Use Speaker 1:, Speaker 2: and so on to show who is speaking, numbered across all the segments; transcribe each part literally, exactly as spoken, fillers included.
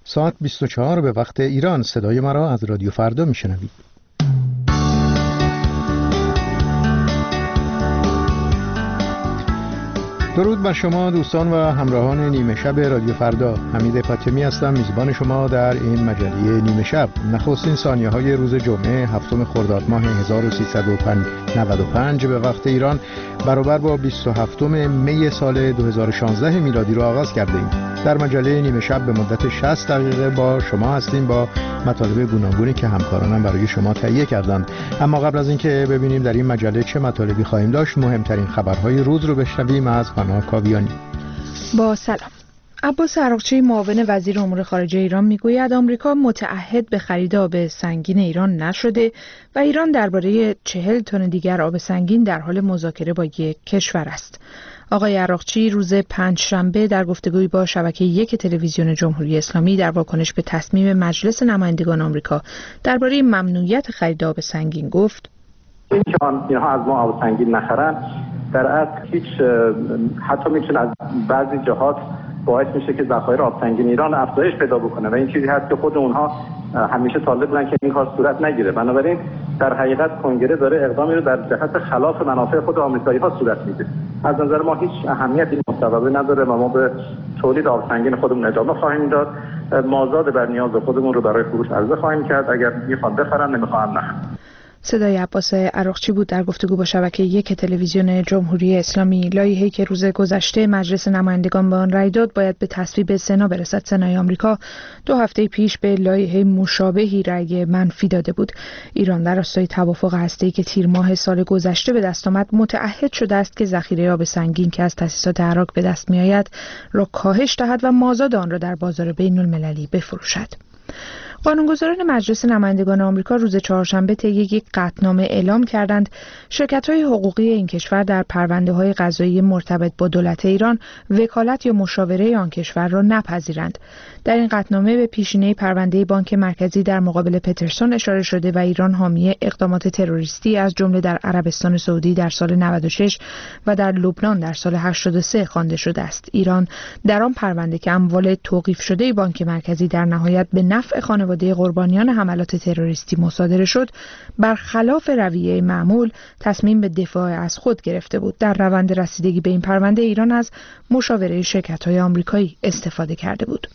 Speaker 1: ساعت بیست و چهار به وقت ایران. صدای مرا از رادیو فردا میشنوید. درود بر شما دوستان و همراهان نیمه شب رادیو فردا. حمید فاطمی هستم، میزبان شما در این مجله نیمه شب. نخستین ثانیه های روز جمعه هفتم خرداد ماه هزار و سیصد و نود و پنج به وقت ایران برابر با بیست و هفتم می سال دو هزار و شانزده میلادی رو آغاز کرده ایم. در مجله نیمه شب به مدت شصت دقیقه با شما هستیم با مطالب گوناگونی که همکارانم برای شما تهیه کردند. اما قبل از اینکه ببینیم در این مجله چه مطالبی خواهیم داشت، مهمترین خبرهای روز رو بشنویم از فنا کاویانی.
Speaker 2: با سلام. عباس عراقچی معاون وزیر امور خارجه ایران میگوید آمریکا متعهد به خرید آب سنگین ایران نشده و ایران درباره چهل تن دیگر آب سنگین در حال مذاکره با یک کشور است. آقای عراقچی روز پنجشنبه در گفتگویی با شبکه یک تلویزیون جمهوری اسلامی در واکنش به تصمیم مجلس نمایندگان آمریکا درباره ممنوعیت خرید آب سنگین گفت:
Speaker 3: اینکه اینها از ما آب سنگین نخرن در اصل هیچ حتی میتونه از بعضی جهات باعث میشه که ذخایر آب سنگین ایران افزایش پیدا بکنه و این چیزی هست که خود اونها همیشه طالب بودن که این کار صورت نگیره. بنابراین در حقیقت کنگره داره اقدامی رو در جهت خلاف منافع خود آمریکایی‌ها صورت میده. از نظر ما هیچ اهمیت این مصوبه نداره و ما به تولید آب سنگین خودمون ادامه خواهیم داد. مازاد بر نیاز خودمون رو برای فروش عرضه خواهیم کرد. اگر میخوان بخرن، نمیخوان نخرن.
Speaker 2: صدای عباس عراقچی بود در گفتگو با شبکه یک تلویزیون جمهوری اسلامی. لایحه‌ای که روز گذشته مجلس نمایندگان به آن رأی داد باید به تصویب سنا برسد. سنای آمریکا دو هفته پیش به لایحه مشابهی رأی منفی داده بود. ایران در راستای توافق هسته‌ای که تیر ماه سال گذشته به دست آمد متعهد شده است که ذخیره آب سنگین که از تأسیسات عراق به دست می‌آید را کاهش دهد و مازاد آن را در بازار بین‌المللی بفروشد. قانونگذاران مجلس نمایندگان آمریکا روز چهارشنبه طی یک قطعنامه اعلام کردند شرکت‌های حقوقی این کشور در پرونده‌های قضایی مرتبط با دولت ایران وکالت یا مشاوره آن کشور را نپذیرند. در این قطعنامه به پیشینه پرونده بانک مرکزی در مقابل پترسون اشاره شده و ایران حامی اقدامات تروریستی از جمله در عربستان سعودی در سال نود و شش و در لبنان در سال هشتاد و سه خوانده شده است. ایران در آن پرونده که اموال توقیف شده بانک مرکزی در نهایت به نفع خانواده قربانیان حملات تروریستی مصادره شد، برخلاف رویه معمول تصمیم به دفاع از خود گرفته بود. در روند رسیدگی به این پرونده ایران از مشاوره شرکت‌های آمریکایی استفاده کرده بود.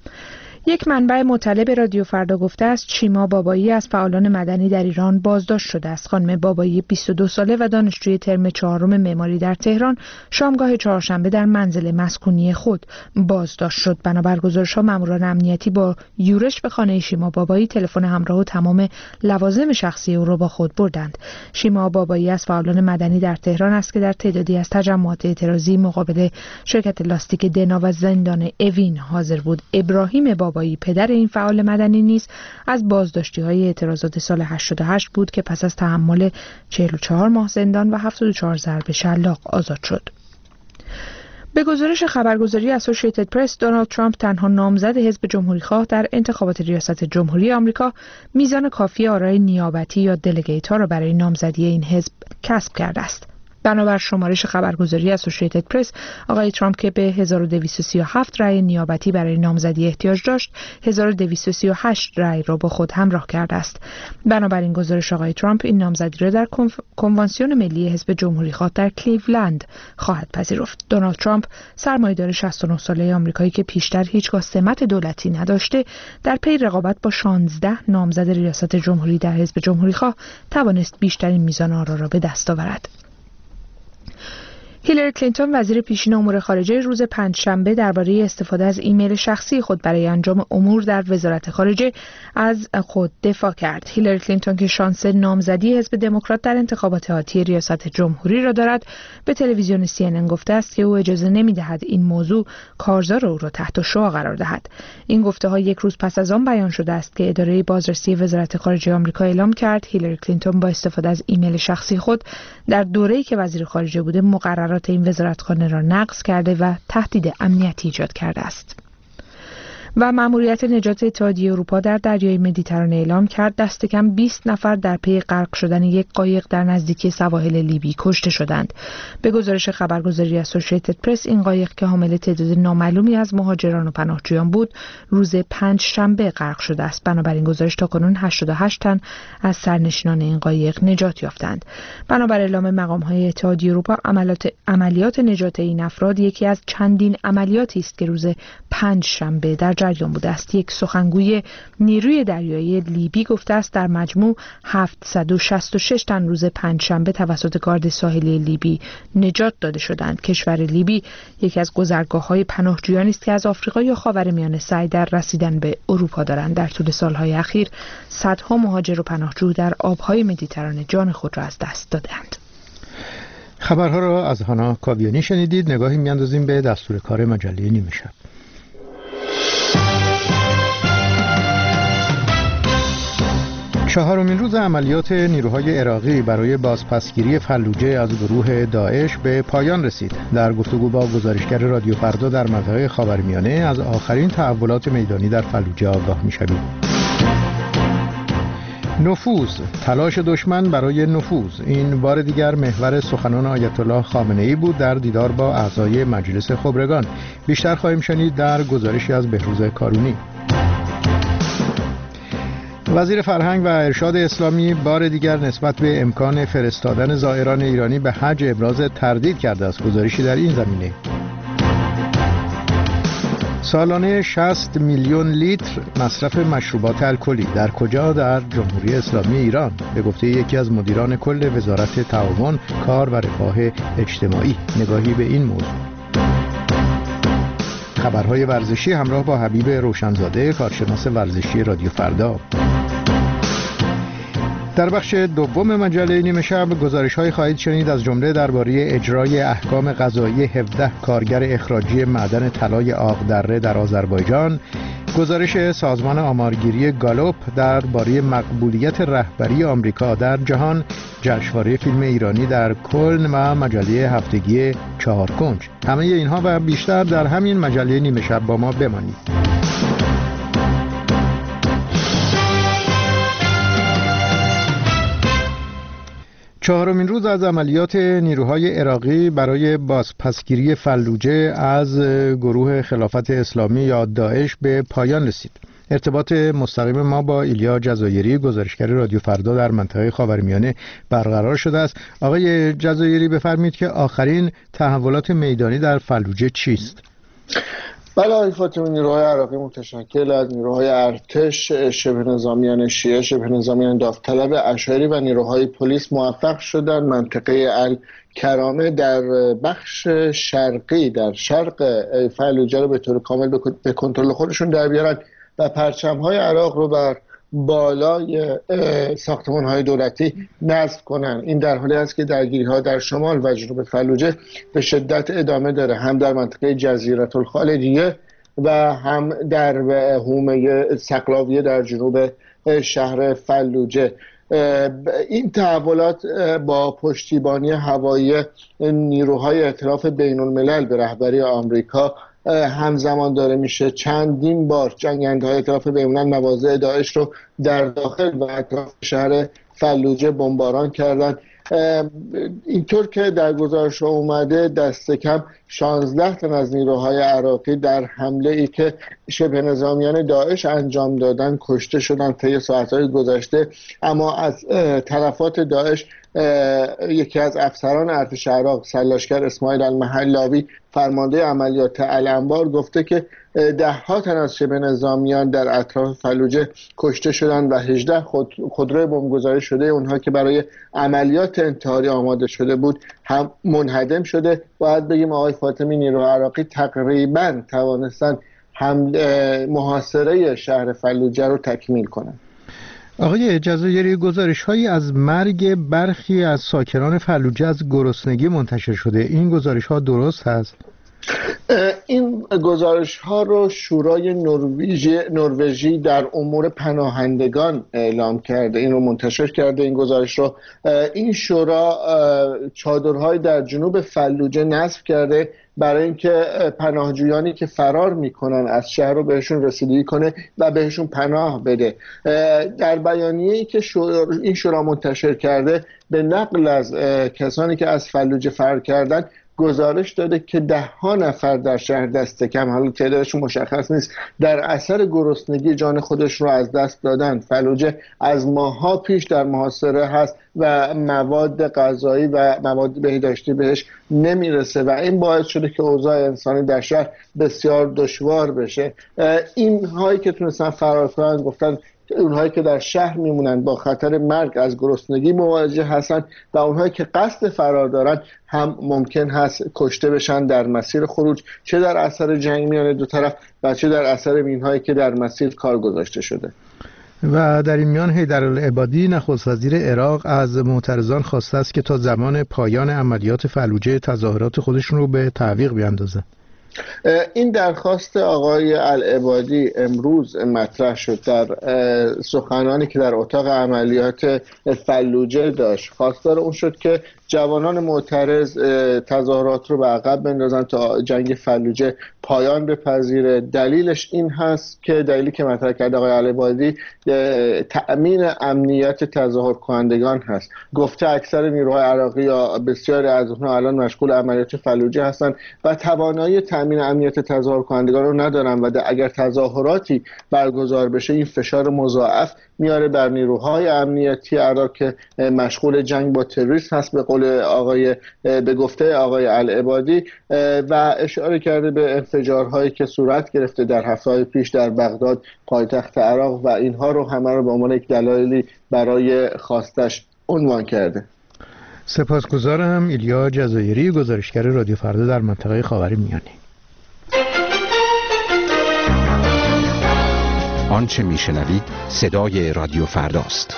Speaker 2: یک منبع مطلع به رادیو فردا گفته است شیما بابایی از فعالان مدنی در ایران بازداشت شده است. خانم بابایی بیست و دو ساله و دانشجوی ترم چهارم معماری در تهران شامگاه چهارشنبه در منزل مسکونی خود بازداشت شد. بنابر گزارش‌ها ماموران امنیتی با یورش به خانه شیما بابایی تلفن همراه و تمام لوازم شخصی او را با خود بردند. شیما بابایی از فعالان مدنی در تهران است که در تعدادی از تجمعات اعتراضی مقابل شرکت لاستیک دنا و زندان اوین حاضر بود. ابراهیم بابایی پدر این فعال مدنی نیز از بازداشتی‌های اعتراضات سال هشتاد و هشت بود که پس از تحمل چهل و چهار ماه زندان و هفتاد و چهار ضرب شلاق آزاد شد. به گزارش خبرگزاری اسوسییتد پرس، دونالد ترامپ تنها نامزد حزب جمهوری‌خواه در انتخابات ریاست جمهوری آمریکا میزان کافی آرای نیابتی یا دلگیت‌ها را برای نامزدی این حزب کسب کرده است. بنابر شمارش خبرگزاری اسوسییتد پرس، آقای ترامپ که به هزار و دویست و سی و هفت رأی نیابتی برای نامزدی احتیاج داشت، هزار و دویست و سی و هشت رأی را با خود همراه کرده است. بنابراین گزارش آقای ترامپ این نامزدی را در کنف... کنوانسیون ملی حزب جمهوری‌خواه در کلیولند خواهد پذیرفت. دونالد ترامپ سرمایه‌دار شصت و نه ساله آمریکایی که پیشتر هیچگاه سمت دولتی نداشته، در پی رقابت با شانزده نامزد ریاست جمهوری در حزب جمهوری‌خواه توانست بیشترین میزان آرا را به دست آورد. هیلاری کلینتون وزیر پیشین امور خارجه روز پنجشنبه درباره استفاده از ایمیل شخصی خود برای انجام امور در وزارت خارجه از خود دفاع کرد. هیلاری کلینتون که شانس نامزدی حزب دموکرات در انتخابات آتی ریاست جمهوری را دارد، به تلویزیون سی ان ان گفته است که او اجازه نمی‌دهد این موضوع کارزار او را تحت شعاع قرار دهد. این گفته‌ها یک روز پس از آن بیان شده است که اداره بازرسی وزارت خارجه آمریکا اعلام کرد هیلاری کلینتون با استفاده از ایمیل شخصی خود در دوره‌ای که وزیر خارجه بوده مقررات این وزارتخانه را نقض کرده و تهدید امنیتی ایجاد کرده است. و مأموریت نجات اتحادیه اروپا در دریای مدیترانه اعلام کرد دست کم بیست نفر در پی غرق شدن یک قایق در نزدیکی سواحل لیبی کشته شدند. به گزارش خبرگزاری اسوسییتد پرس، این قایق که حامل تعداد نامعلومی از مهاجران و پناهجویان بود، روز پنج شنبه غرق شده است. بنابراین گزارش تاکنون هشتاد و هشت تن از سرنشینان این قایق نجات یافتند. بنابر اعلام مقام‌های اتحادیه اروپا، عملیات عملیات نجات این افراد یکی از چندین عملیاتی است که روز پنج شنبه در جریان بوده است. یک سخنگوی نیروی دریایی لیبی گفته است در مجموع هفتصد و شصت و شش تن روز پنج شنبه توسط گارد ساحلی لیبی نجات داده شدند. کشور لیبی یکی از گذرگاه‌های پناهجویانی است که از آفریقا یا خاورمیانه سعی در رسیدن به اروپا دارند. در طول سال‌های اخیر صدها مهاجر و پناهجو در آب‌های مدیترانه جان خود را از دست دادند.
Speaker 1: خبرها را از هانا کاویانی شنیدید. نگاهی می‌اندازیم به دستور کار مجله نیمه شب. چهارمین روز عملیات نیروهای عراقی برای بازپسگیری فلوجه از گروه داعش به پایان رسید. در گفتگو با گزارشگر رادیو فردا در منطقه خاورمیانه از آخرین تحولات میدانی در فلوجه آگاه می‌شویم. نفوذ، تلاش دشمن برای نفوذ، این بار دیگر محور سخنان آیت الله خامنه‌ای بود در دیدار با اعضای مجلس خبرگان. بیشتر خواهیم شنید در گزارشی از بهروز کارونی. وزیر فرهنگ و ارشاد اسلامی بار دیگر نسبت به امکان فرستادن زائران ایرانی به حج ابراز تردید کرده است. گزارشی در این زمینه. سالانه شصت میلیون لیتر مصرف مشروبات الکلی در کجا؟ در جمهوری اسلامی ایران، به گفته یکی از مدیران کل وزارت تعاون، کار و رفاه اجتماعی. نگاهی به این موضوع. خبرهای ورزشی همراه با حبیب روشنزاده، کارشناس ورزشی رادیو فردا. در بخش دوم مجله نیمه شب گزارش‌هایی خواهید شنید از جمله درباره اجرای احکام قضایی هفده کارگر اخراجی معدن طلای آقدره در آذربایجان، گزارش سازمان آمارگیری گالوپ درباره مقبولیت رهبری آمریکا در جهان، جشنواره فیلم ایرانی در کلن و مجله هفتگی چهارکنج. همه اینها و بیشتر در همین مجله نیمه شب با ما بمانید. چهارمین روز از عملیات نیروهای عراقی برای بازپسگیری فلوجه از گروه خلافت اسلامی یا داعش به پایان رسید. ارتباط مستقیم ما با ایلیا جزایری، گزارشگر رادیو فردا در منطقه خاورمیانه برقرار شده است. آقای جزایری، بفرمایید که آخرین تحولات میدانی در فلوجه چیست؟
Speaker 4: بله آقای فاطمی، نیروهای عراقی متشکل از نیروهای ارتش، شبه نظامیان شیعه، شبه نظامیان داوطلب اشعری و نیروهای پلیس موفق شدند منطقه الکرامه در بخش شرقی در شرق فلوجه رو به طور کامل به کنترل خودشون در بیارن و پرچم‌های عراق رو بر بالای ساختمان‌های دولتی نصب کنن. این در حالی است که درگیری‌ها در شمال و جنوب فلوجه به شدت ادامه داره، هم در منطقه جزیره الخالدیه و هم در حومه سقلاویه در جنوب شهر فلوجه. این تحولات با پشتیبانی هوایی نیروهای ائتلاف بین‌الملل به رهبری آمریکا همزمان داره میشه. چندین بار جنگنده‌های ائتلاف بین‌الملل مواضع داعش رو در داخل و اطراف شهر فلوجه بمباران کردن. اینطور که در گزارش اومده دست کم شانزده تن از نیروهای عراقی در حمله ای که شبه نظامیان داعش انجام دادن کشته شدن طی ساعت‌های گذشته. اما از طرفات داعش یکی از افسران ارتش عراق، سرلشکر اسماعیل المحلاوی، فرمانده عملیات الانبار، گفته که ده ها تن از شبه نظامیان در اطراف فلوجه کشته شدند و هجده خود خودروی بمبگذاری شده اونها که برای عملیات انتحاری آماده شده بود هم منهدم شده. باید بگیم آقای فاطمی، نیروهای عراقی تقریبا توانستن هم محاصره شهر فلوجه رو تکمیل کنند.
Speaker 1: آقای جزایری، گزارش‌هایی از مرگ برخی از ساکنان فلوجه از گرسنگی منتشر شده. این گزارش‌ها درست هست؟
Speaker 4: این گزارش ها رو شورای نروژی نروژی در امور پناهندگان اعلام کرده، این رو منتشر کرده. این گزارش رو این شورا چادرهای در جنوب فلوجه نصب کرده برای اینکه پناهجویانی که فرار میکنن از شهر رو بهشون رسیدگی کنه و بهشون پناه بده. در بیانیه‌ای که این شورا منتشر کرده به نقل از کسانی که از فلوجه فرار کردن گزارش داده که ده ها نفر در شهر دست کم، حالا تعدادشون مشخص نیست، در اثر گرسنگی جان خودش رو از دست دادن. فلوجه از ماه‌ها پیش در محاصره هست و مواد غذایی و مواد بهداشتی بهش نمیرسه و این باعث شده که اوضاع انسانی در شهر بسیار دشوار بشه. این هایی که تونستن فرار کنن گفتن اونهایی که در شهر میمونن با خطر مرگ از گرسنگی مواجه هستن و اونهایی که قصد فرار دارن هم ممکن هست کشته بشن در مسیر خروج، چه در اثر جنگ میان دو طرف و چه در اثر مینهایی که در مسیر کار گذاشته شده.
Speaker 1: و در این میان حیدرالعبادی نخست وزیر عراق از معترضان خواسته است که تا زمان پایان عملیات فلوجه تظاهرات خودشون رو به تعویق بیاندازن.
Speaker 4: این درخواست آقای العبادی امروز مطرح شد در سخنانی که در اتاق عملیات فلوجه داشت. خواستار اون شد که جوانان معترض تظاهرات رو به عقب بندازن تا جنگ فلوجه پایان بپذیره. دلیلش این هست که دلیلی که مطرح کرد آقای العبادی تأمین امنیت تظاهر کنندگان هست. گفته اکثر نیروهای عراقی یا بسیاری از اونها الان مشغول عملیات فلوجه هستن و توانایی تأمین امنیت تظاهر کنندگان رو ندارن و اگر تظاهراتی برگزار بشه این فشار مضاعف میاره بر نیروهای امنیتی عراق که مشغول جنگ با تروریست هست به قول آقای به گفته آقای العبادی، و اشاره کرده به انفجارهایی که صورت گرفته در هفته‌های پیش در بغداد پایتخت عراق و اینها رو همه رو به عنوان یک دلایلی برای خواستش عنوان کرده.
Speaker 1: سپاسگزارم. ایلیا جزایری، گزارشگر رادیو فردا در منطقه خاورمیانه.
Speaker 5: آنچه میشنوید صدای رادیو فرداست.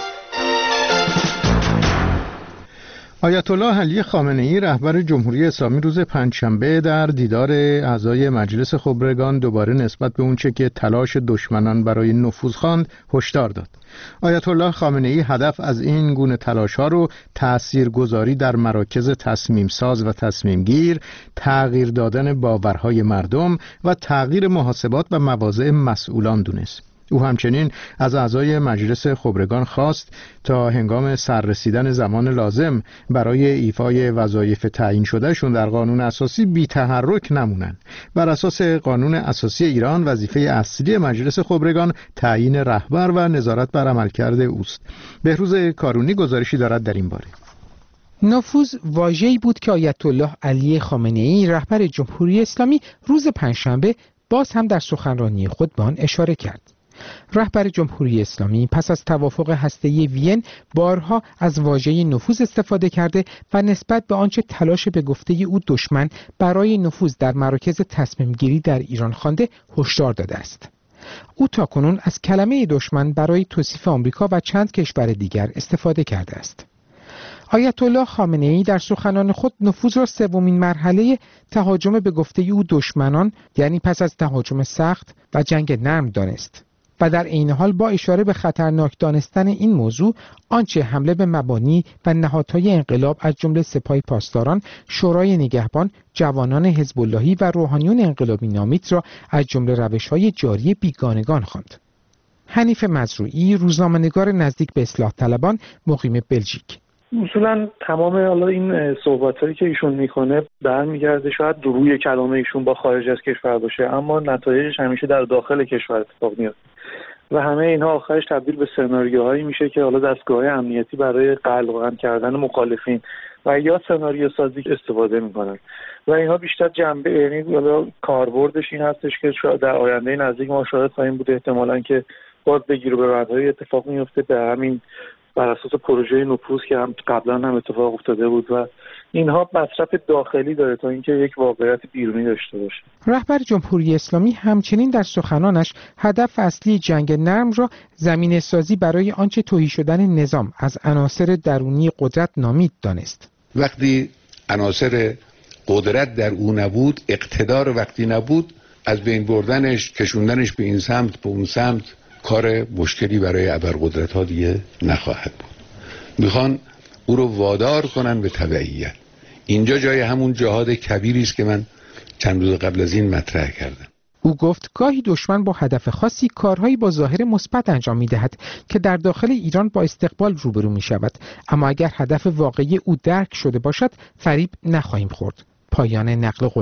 Speaker 1: آیت الله علی خامنه‌ای رهبر جمهوری اسلامی روز پنجشنبه در دیدار اعضای مجلس خبرگان دوباره نسبت به اونچه که تلاش دشمنان برای نفوذ خواند هشدار داد. آیت الله خامنه‌ای هدف از این گونه تلاش‌ها رو تاثیرگذاری در مراکز تصمیم ساز و تصمیم گیر، تغییر دادن باورهای مردم و تغییر محاسبات و مواضع مسئولان دونست. او همچنین از اعضای مجلس خبرگان خواست تا هنگام سررسیدن زمان لازم برای ایفای وظایف تعیین شدهشون در قانون اساسی بی تحرک نمونن. بر اساس قانون اساسی ایران وظیفه اصلی مجلس خبرگان تعیین رهبر و نظارت بر عملکرد اوست. بهروز کارونی گزارشی دارد در این باره.
Speaker 6: نفوذ واژه‌ای بود که آیت الله علی خامنه‌ای رهبر جمهوری اسلامی روز پنجشنبه باز هم در سخنرانی خود به آن اشاره کرد. رهبر جمهوری اسلامی پس از توافق هسته‌ای وین بارها از واژه نفوذ استفاده کرده و نسبت به آنچه تلاش به گفته او دشمن برای نفوذ در مراکز تصمیم گیری در ایران خوانده هشدار داده است. او تاکنون از کلمه دشمن برای توصیف آمریکا و چند کشور دیگر استفاده کرده است. آیت الله خامنه‌ای در سخنان خود نفوذ را سومین مرحله تهاجم به گفته او دشمنان، یعنی پس از تهاجم سخت و جنگ نرم دانست و در عین حال با اشاره به خطرناک دانستن این موضوع آنچه حمله به مبانی و نهادهای انقلاب از جمله سپاه پاسداران، شورای نگهبان، جوانان حزب اللهی و روحانیون انقلابی نامید را از جمله روش‌های جاری بیگانگان خواند. حنیف مزروعی، روزنامه‌نگار نزدیک به اصلاح طلبان، مقیم بلژیک:
Speaker 7: اصولا تمام حالا این صحبتایی که ایشون میکنه برمیگرده شاید روی کلام ایشون با خارج از کشور باشه، اما نتایجش همیشه در داخل کشور اتفاق میفته و همه اینها آخرش تبدیل به سناریوهایی میشه که حالا دستگاه امنیتی برای قلقم کردن مخالفین و یا سناریو سازی استفاده میکنن و اینها بیشتر جنبه، یعنی حالا کاربردش این هستش که در آینده نزدیک ما شاهد خواهیم بود احتمالاً که باز بگیر و ببندهای اتفاق میفته به همین بر اساس پروژه نفوذ که هم قبلا هم اتفاق افتاده بود و اینها مصرف داخلی داره تا اینکه یک واقعیت بیرونی داشته باشه.
Speaker 6: رهبر جمهوری اسلامی همچنین در سخنانش هدف اصلی جنگ نرم را زمینه سازی برای آنچه تهی شدن نظام از عناصر درونی قدرت نامید دانست.
Speaker 8: وقتی عناصر قدرت در او نبود، اقتدار وقتی نبود، از بین بردنش، کشوندنش به این سمت به اون سمت کار مشکلی برای ابرقدرت ها دیگه نخواهد بود. میخوان او رو وادار کنن به تبعیت. اینجا جای همون جهاد کبیری است که من چند روز قبل از این مطرح کردم.
Speaker 6: او گفت گاهی دشمن با هدف خاصی کارهایی با ظاهر مثبت انجام می‌دهد که در داخل ایران با استقبال روبرو می‌شود، اما اگر هدف واقعی او درک شده باشد فریب نخواهیم خورد. پایان نقل قول.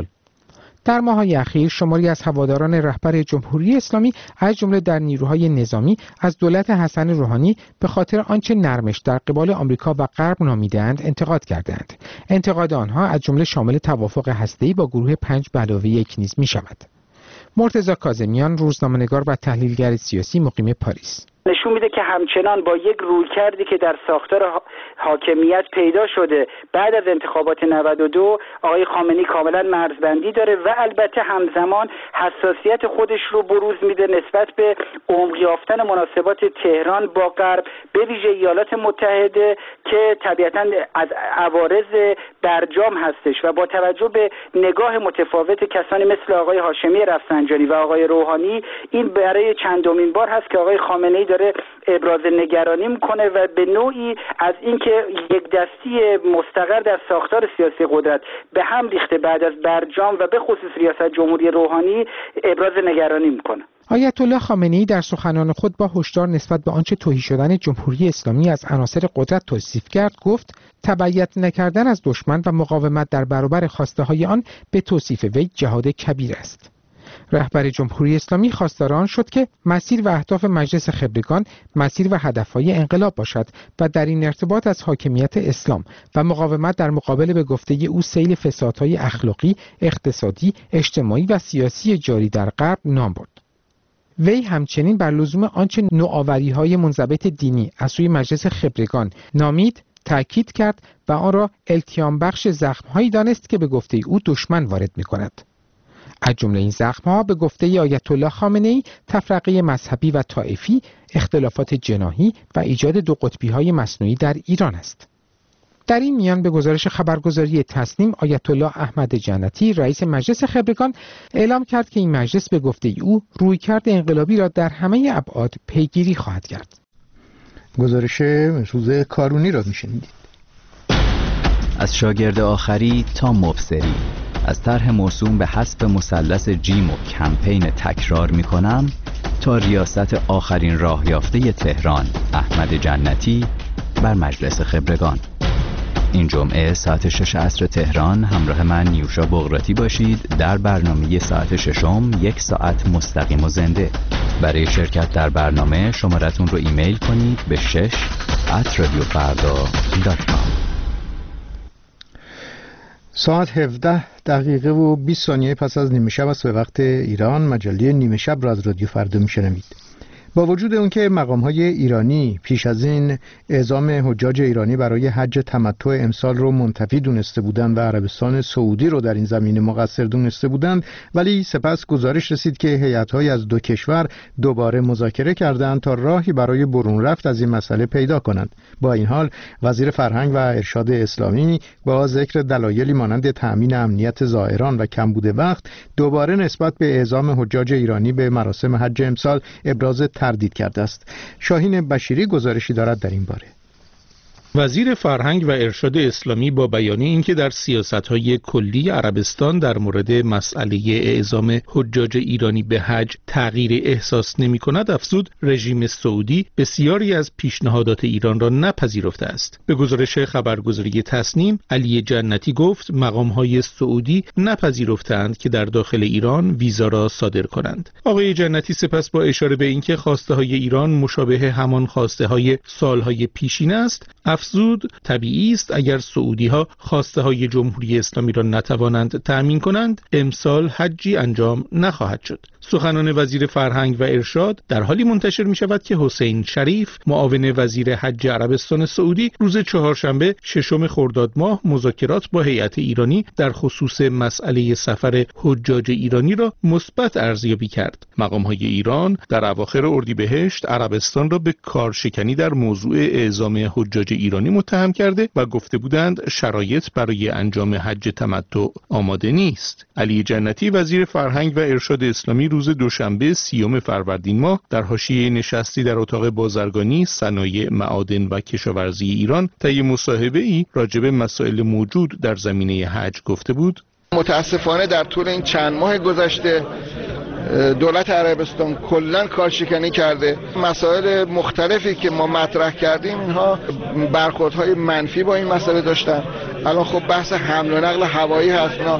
Speaker 6: در ماه‌های اخیر شماری از هواداران رهبر جمهوری اسلامی از جمله در نیروهای نظامی از دولت حسن روحانی به خاطر آنچه نرمش در قبال آمریکا و غرب نامیده‌اند انتقاد کردند. انتقاد آنها از جمله شامل توافق هسته‌ای با گروه پنج به علاوه یک نیز می‌شود. مرتضی کاظمیان، روزنامه‌نگار و تحلیلگر سیاسی مقیم پاریس:
Speaker 9: نشون میده که همچنان با یک رویکردی که در ساختار حاکمیت پیدا شده بعد از انتخابات نود و دو آقای خامنه‌ای کاملا مرزبندی داره و البته همزمان حساسیت خودش رو بروز میده نسبت به عمق یافتن مناسبات تهران با غرب، به ویژه ایالات متحده که طبیعتاً از عوارض برجام هستش و با توجه به نگاه متفاوت کسانی مثل آقای هاشمی رفسنجانی و آقای روحانی این برای چندمین بار هست که آقای خامنه‌ای داره ابراز نگرانی میکنه و به نوعی از اینکه یک دستی مستقر در ساختار سیاسی قدرت به هم ریخته بعد از برجام و به خصوص ریاست جمهوری روحانی ابراز نگرانی میکنه.
Speaker 6: آیت الله خامنه‌ای در سخنان خود با هشدار نسبت به آنچه تهی شدن جمهوری اسلامی از عناصر قدرت توصیف کرد گفت تبعیت نکردن از دشمن و مقاومت در برابر خواسته‌های آن به توصیف وی جهاد کبیر است. رهبر جمهوری اسلامی خواستار آن شد که مسیر و اهداف مجلس خبرگان مسیر و هدفهای انقلاب باشد و در این ارتباط از حاکمیت اسلام و مقاومت در مقابل به گفته او سیل فسادهای اخلاقی، اقتصادی، اجتماعی و سیاسی جاری در غرب نام برد. وی همچنین بر لزوم آنچه نوآوری‌های منضبط دینی از سوی مجلس خبرگان نامید تأکید کرد و آن را التیام بخش زخم‌هایی دانست که به گفته او دشمن وارد می‌کند. از جمله این زخم‌ها به گفته آیت الله خامنه‌ای تفرقه مذهبی و طائفی، اختلافات جناحی و ایجاد دو قطبی‌های مصنوعی در ایران است. در این میان به گزارش خبرگزاری تسنیم آیت الله احمد جنتی رئیس مجلس خبرگان اعلام کرد که این مجلس به گفته او رویکرد انقلابی را در همه ابعاد پیگیری خواهد کرد.
Speaker 1: گزارش روز کارونی را میشنیدید.
Speaker 10: از شاگرد آخری تا مبصری، از طرح موسوم به حسب مثلث جیم و کمپین تکرار میکنم تا ریاست آخرین راه یافته تهران احمد جنتی بر مجلس خبرگان. این جمعه ساعت شش عصر تهران همراه من نیوشا بغراتی باشید در برنامه ساعت ششم یک ساعت مستقیم و زنده. برای شرکت در برنامه شمارتون رو ایمیل کنید به شش ات رادیو فردا دات کام.
Speaker 1: ساعت هفده دقیقه و بیست ثانیه پس از نیمه شب است به وقت ایران. مجله نیمه شب را از رادیو فردا میشنوید. با وجود اون که مقام‌های ایرانی پیش از این اعزام حجاج ایرانی برای حج تمتع امسال رو منتفی دونسته بودند و عربستان سعودی رو در این زمینه مقصر دونسته بودند، ولی سپس گزارش رسید که هیئت‌های از دو کشور دوباره مذاکره کردند تا راهی برای برون رفت از این مسئله پیدا کنند. با این حال وزیر فرهنگ و ارشاد اسلامی با ذکر دلایلی مانند تأمین امنیت زائران و کمبود وقت دوباره نسبت به اعزام حجاج ایرانی به مراسم حج امسال ابراز تردید کرده است. شاهین بشیری گزارشی دارد در این باره.
Speaker 11: وزیر فرهنگ و ارشاد اسلامی با بیان اینکه در سیاست‌های کلی عربستان در مورد مسئله اعزام حجاج ایرانی به حج تغییر احساس نمی‌کند افزود رژیم سعودی بسیاری از پیشنهادات ایران را نپذیرفته است. به گزارش خبرگزاری تسنیم علی جنتی گفت مقام‌های سعودی نپذیرفتند که در داخل ایران ویزا را صادر کنند. آقای جنتی سپس با اشاره به اینکه خواسته‌های ایران مشابه همان خواسته‌های سال‌های پیشین است افزود طبیعی است اگر سعودی ها خواسته های جمهوری اسلامی را نتوانند تأمین کنند امسال حجی انجام نخواهد شد. سخنان وزیر فرهنگ و ارشاد در حالی منتشر می شود که حسین شریف معاون وزیر حج عربستان سعودی روز چهارشنبه ششم خرداد ماه مذاکرات با هیئت ایرانی در خصوص مسئله سفر حجاج ایرانی را مثبت ارزیابی کرد. مقام‌های ایران در اواخر اردیبهشت عربستان را به کارشکنی در موضوع اعزام حجاج ایرانی متهم کرده و گفته بودند شرایط برای انجام حج تمتع آماده نیست. علی جنتی وزیر فرهنگ و ارشاد اسلامی روز دوشنبه سیوم فروردین ماه در حاشیه نشستی در اتاق بازرگانی صنایع معادن و کشاورزی ایران طی مصاحبه‌ای راجع به مسائل موجود در زمینه حج گفته بود:
Speaker 4: متاسفانه در طول این چند ماه گذشته دولت عربستان کلا کارشکنی کرده. مسائل مختلفی که ما مطرح کردیم اینها برخوردهای منفی با این مسئله داشتن. الان خب بحث حمل و نقل هوایی هست، اینا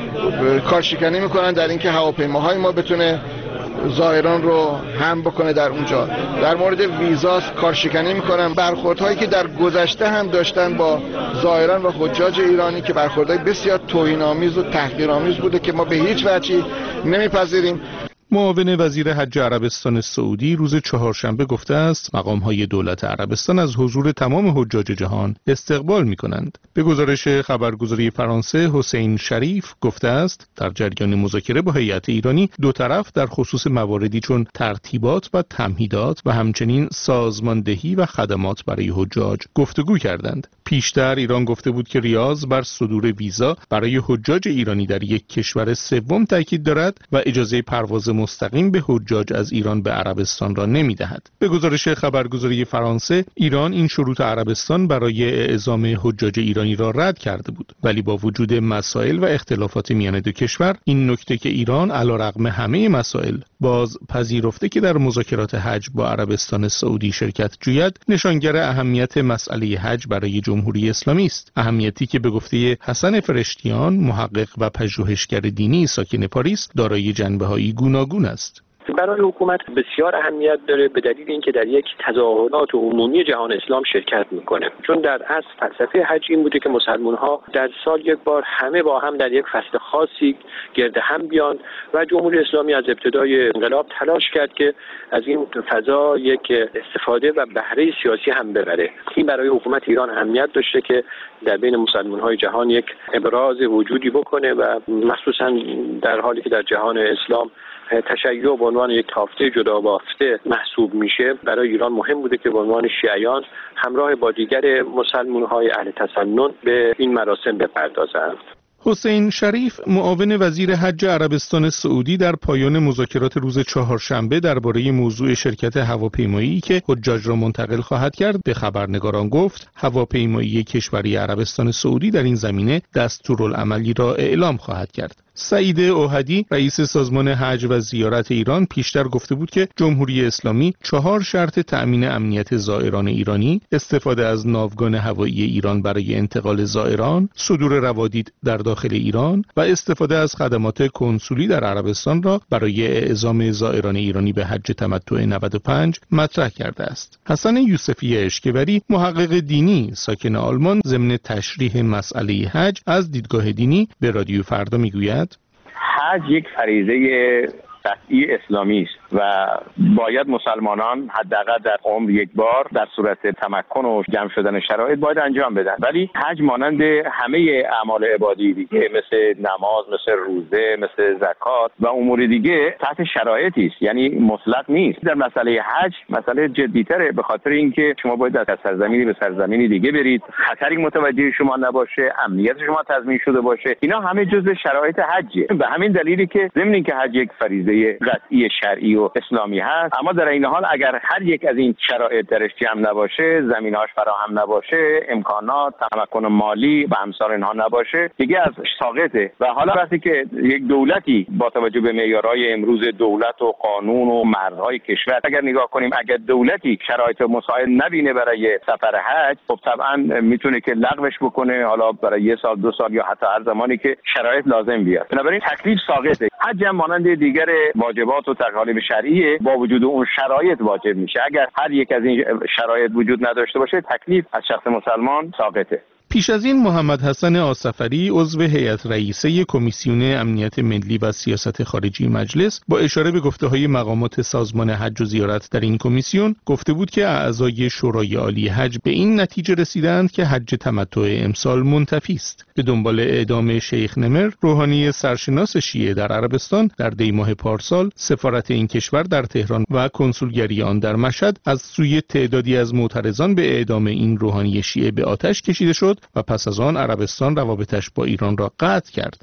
Speaker 4: کارشکنی میکنن در اینکه هواپیماهای ما بتونه زائران رو هم بکنه در اونجا. در مورد ویزاس کارشکنی میکنن. برخوردهایی که در گذشته هم داشتن با زائران و حجاج ایرانی که برخوردهای بسیار توهین‌آمیز و تحقیرآمیز بوده که ما به هیچ وجهی نمیپذیریم.
Speaker 11: معاون وزیر حج عربستان سعودی روز چهارشنبه گفته است مقام‌های دولت عربستان از حضور تمام حجاج جهان استقبال می‌کنند. به گزارش خبرگزاری فرانسه حسین شریف گفته است در جریان مذاکره با هیئت ایرانی دو طرف در خصوص مواردی چون ترتیبات و تمهیدات و همچنین سازماندهی و خدمات برای حجاج گفتگو کردند. پیشتر ایران گفته بود که ریاض بر صدور ویزا برای حجاج ایرانی در یک کشور سوم تاکید دارد و اجازه پرواز مستقیم به حجاج از ایران به عربستان را نمی‌دهد. به گزارش خبرگزاری فرانسه ایران این شروط عربستان برای اعزام حجاج ایرانی را رد کرده بود، ولی با وجود مسائل و اختلافات میان دو کشور این نکته که ایران علیرغم همه مسائل باز پذیرفته که در مذاکرات حج با عربستان سعودی شرکت جوید نشانگر اهمیت مسئله حج برای جمهوری اسلامی است، اهمیتی که به گفته حسن فرشتیان محقق و پژوهشگر دینی ساکن پاریس دارای جنبه‌های گوناگون است.
Speaker 12: برای حکومت بسیار اهمیت داره به دلیل اینکه در یک تظاهرات عمومی جهان اسلام شرکت میکنه، چون در اصل فلسفه حج این بوده که مسلمان‌ها در سال یک بار همه با هم در یک فصل خاصی گرد هم بیان و جمهوری اسلامی از ابتدای انقلاب تلاش کرد که از این فضا یک استفاده و بهره سیاسی هم ببره. این برای حکومت ایران اهمیت داشته که در بین مسلمان‌های جهان یک ابراز وجودی بکنه و مخصوصا در حالی که در جهان اسلام تشیع به عنوان یک تافته جدا بافته محسوب میشه، برای ایران مهم بوده که به عنوان شیعیان همراه با دیگر مسلمان‌های اهل تسنن به این مراسم بپردازند.
Speaker 11: حسین شریف معاون وزیر حج عربستان سعودی در پایان مذاکرات روز چهارشنبه درباره موضوع شرکت هواپیمایی که حجاج را منتقل خواهد کرد به خبرنگاران گفت هواپیمایی کشوری عربستان سعودی در این زمینه دستورالعملی را اعلام خواهد کرد. سعید اوهدی رئیس سازمان حج و زیارت ایران پیشتر گفته بود که جمهوری اسلامی چهار شرط تأمین امنیت زائران ایرانی، استفاده از ناوگان هوایی ایران برای انتقال زائران، صدور روادید در داخل ایران و استفاده از خدمات کنسولی در عربستان را برای اعزام زائران ایرانی به حج تمتع نود و پنج مطرح کرده است. حسن یوسفی اشکبری محقق دینی ساکن آلمان ضمن تشریح مسئله حج از دیدگاه دینی به رادیو فردا میگوید
Speaker 13: حج یک فریضه قطعی اسلامی است و باید مسلمانان حداقل در عمر یک بار در صورت تمکن و جمع شدن شرایط باید انجام بدن. ولی حج مانند همه اعمال عبادی دیگه مثل نماز، مثل روزه، مثل زکات و امور دیگه تحت شرایطی است، یعنی مطلق نیست. در مسئله حج مسئله جدی‌تره به خاطر اینکه شما باید از سرزمینی به سرزمینی دیگه برید، خطری متوجه شما نباشه، امنیت شما تضمین شده باشه. اینا همه جزء شرایط حجه. به همین دلیلی که ضمن اینکه حج یک فریضه قطعی شرعی و اسلامی هست، اما در این حال اگر هر یک از این شرایط درش جمع نباشه، زمینهاش فراهم نباشه، امکانات، تمکن مالی و امثال اینها نباشه، دیگه از ساقطه. و حالا وقتی که یک دولتی با توجه به معیارهای امروز دولت و قانون و مرزهای کشور اگر نگاه کنیم، اگر دولتی شرایط مساعد نبینه برای سفر حج، خب طبعا میتونه که لغوش بکنه، حالا برای یه سال دو سال یا حتی هر زمانی که شرایط لازم بیاد. بنابراین تکلیف ساقطه. حج هم مانند دیگر واجبات و تکالیف شرعی با وجود اون شرایط واجب میشه. اگر هر یک از این شرایط وجود نداشته باشه، تکلیف از شخص مسلمان ساقطه.
Speaker 11: پیش از این محمد حسن آصفری عضو هیئت رئیسه کمیسیون امنیت ملی و سیاست خارجی مجلس با اشاره به گفته‌های مقامات سازمان حج و زیارت در این کمیسیون گفته بود که اعضای شورای عالی حج به این نتیجه رسیدند که حج تمتع امسال منتفی است. به دنبال اعدام شیخ نمر، روحانی سرشناس شیعه در عربستان، در دی ماه پارسال سفارت این کشور در تهران و کنسولگری آن در مشهد از سوی تعدادی از معترضان به اعدام این روحانی شیعه به آتش کشیده شد و پس از آن عربستان روابطش با ایران را قطع کرد.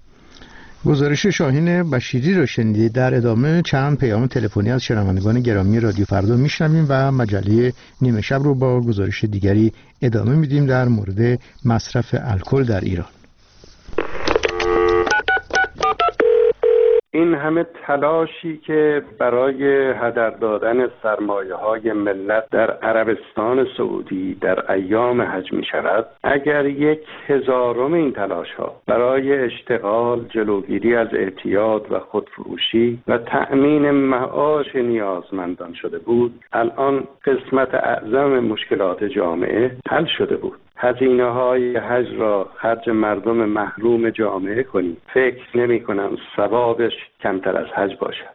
Speaker 1: گزارش شاهین بشیری را شنیدید. در ادامه چند پیام تلفنی از شنوندگان گرامی رادیو فردا میشنویم و مجله نیمه شب رو با گزارش دیگری ادامه میدیم در مورد مصرف الکل در ایران.
Speaker 14: این همه تلاشی که برای هدر دادن سرمایه های ملت در عربستان سعودی در ایام حج می شود، اگر یک هزارم این تلاش ها برای اشتغال، جلوگیری از اعتیاد و خودفروشی و تأمین معاش نیازمندان شده بود، الان قسمت اعظم مشکلات جامعه حل شده بود. هزینه های حج را خرج مردم محروم جامعه کنیم، فکر نمی کنم ثوابش کمتر از حج باشد.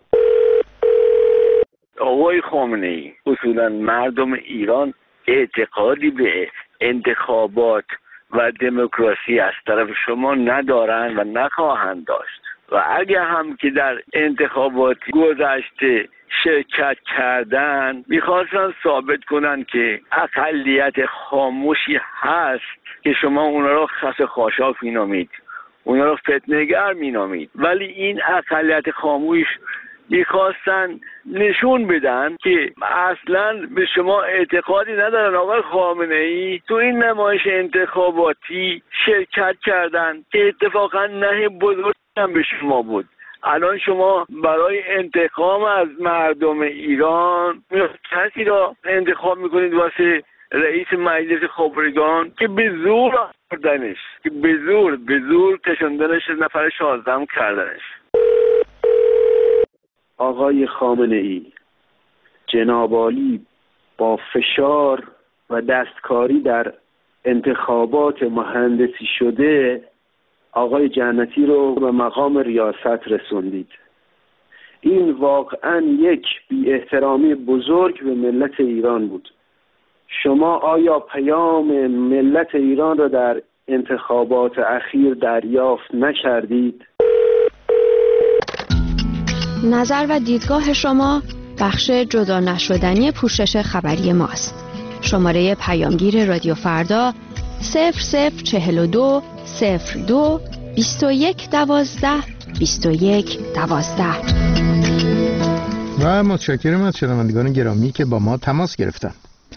Speaker 15: آقای خامنه ای، اصولا مردم ایران اعتقادی به انتخابات و دموکراسی از طرف شما ندارند و نخواهند داشت و اگر هم که در انتخابات گذشته شرکت کردن میخواستن ثابت کنن که اقلیت خاموشی هست که شما اونا رو خس خاشاک مینامید، اونا رو فتنه‌گر مینامید، ولی این اقلیت خاموش میخواستن نشون بدن که اصلا به شما اعتقادی ندارن. آقای خامنه ای تو این نمایش انتخاباتی شرکت کردن که اتفاقا نه بزرگ هم به شما بود. الان شما برای انتقام از مردم ایران کسی را انتخاب میکنید واسه رئیس مجلس خبرگان که به زور آوردنش، که به زور به زور کشوندنش نفر شازدهم کردنش.
Speaker 16: آقای خامنه ای، جناب عالی با فشار و دستکاری در انتخابات مهندسی شده آقای جنتی رو به مقام ریاست رسوندید. این واقعا یک بی احترامی بزرگ به ملت ایران بود. شما آیا پیام ملت ایران را در انتخابات اخیر دریافت نکردید؟
Speaker 17: نظر و دیدگاه شما بخش جدا نشدنی پوشش خبری ماست. شماره پیامگیر رادیو فردا صفر صفر چهل و دو صفر دو بیست و یک دوازده بیست و یک دوازده.
Speaker 1: و متشکرم از شنوندگان گرامی که با ما تماس گرفتند.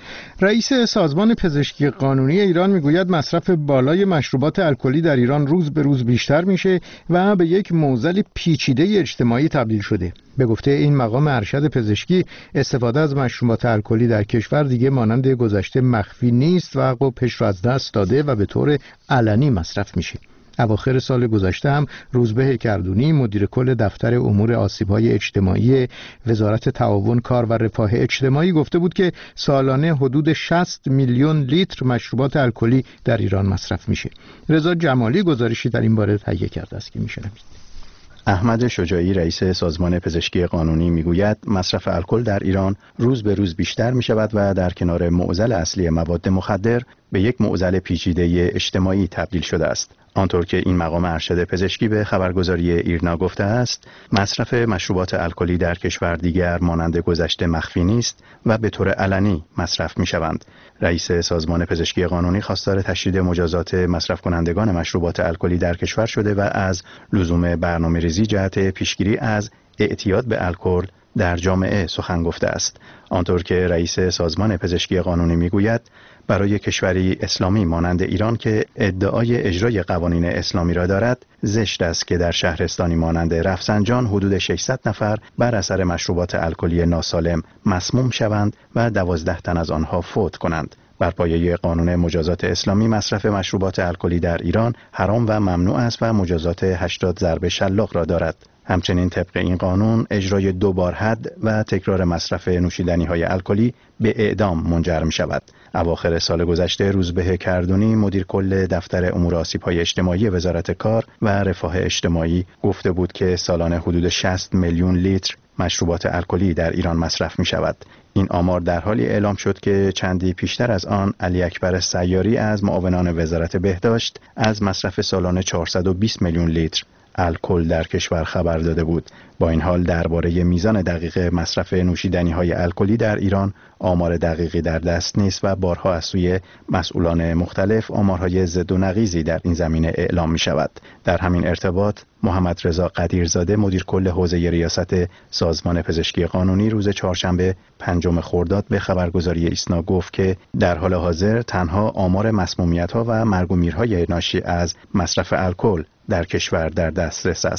Speaker 1: رئیس سازمان پزشکی قانونی ایران میگوید مصرف بالای مشروبات الکلی در ایران روز به روز بیشتر میشه و به یک معضل پیچیده اجتماعی تبدیل شده. به گفته این مقام ارشد پزشکی، استفاده از مشروبات الکلی در کشور دیگه مانند گذشته مخفی نیست و قبحش را از دست داده و به طور علنی مصرف میشه. اواخر سال گذشته هم روزبه کردونی، مدیر کل دفتر امور آسیب‌های اجتماعی وزارت تعاون کار و رفاه اجتماعی گفته بود که سالانه حدود شصت میلیون لیتر مشروبات الکلی در ایران مصرف میشه. رضا جمالی گزارشی در این باره تهیه کرده است که میشنوید.
Speaker 18: احمد شجاعی رئیس سازمان پزشکی قانونی میگوید مصرف الکل در ایران روز به روز بیشتر می شود و در کنار معضل اصلی مواد مخدر به یک معضل پیچیده اجتماعی تبدیل شده است. آنطور که این مقام ارشد پزشکی به خبرگزاری ایرنا گفته است، مصرف مشروبات الکلی در کشور دیگر مانند گذشته مخفی نیست و به طور علنی مصرف می شوند. رئیس سازمان پزشکی قانونی خواستار تشدید مجازات مصرف کنندگان مشروبات الکلی در کشور شده و از لزوم برنامه‌ریزی جهت پیشگیری از اعتیاد به الکل در جامعه سخن گفته است. آنطور که رئیس سازمان پزشکی قانونی میگوید برای کشوری اسلامی مانند ایران که ادعای اجرای قوانین اسلامی را دارد، زشت است که در شهرستانی مانند رفسنجان حدود ششصد نفر بر اثر مشروبات الکلی ناسالم مسموم شوند و دوازده تن از آنها فوت کنند. بر پایه قانون مجازات اسلامی مصرف مشروبات الکلی در ایران حرام و ممنوع است و مجازات هشتاد ضرب شلاق را دارد. همچنین طبق این قانون اجرای دو بار حد و تکرار مصرف نوشیدنی‌های الکلی به اعدام منجر می شود. اواخر سال گذشته روزبه کردونی مدیر کل دفتر امور آسیب‌های اجتماعی وزارت کار و رفاه اجتماعی گفته بود که سالانه حدود شصت میلیون لیتر مشروبات الکلی در ایران مصرف می شود. این آمار در حالی اعلام شد که چندی پیشتر از آن علی اکبر سیاری از معاونان وزارت بهداشت از مصرف سالانه چهارصد و بیست میلیون لیتر الکل در کشور خبر داده بود. با این حال درباره میزان دقیق مصرف نوشیدنی‌های الکلی در ایران آمار دقیقی در دست نیست و بارها از سوی مسئولان مختلف آمارهای ضد و نقیضی در این زمینه اعلام می شود. در همین ارتباط محمد رضا قدیرزاده مدیر کل حوزه ریاست سازمان پزشکی قانونی روز چهارشنبه پنجم خرداد به خبرگزاری ایسنا گفت که در حال حاضر تنها آمار مسمومیت‌ها و مرگ و میرهای ناشی از مصرف الکل در کشور در دسترس است.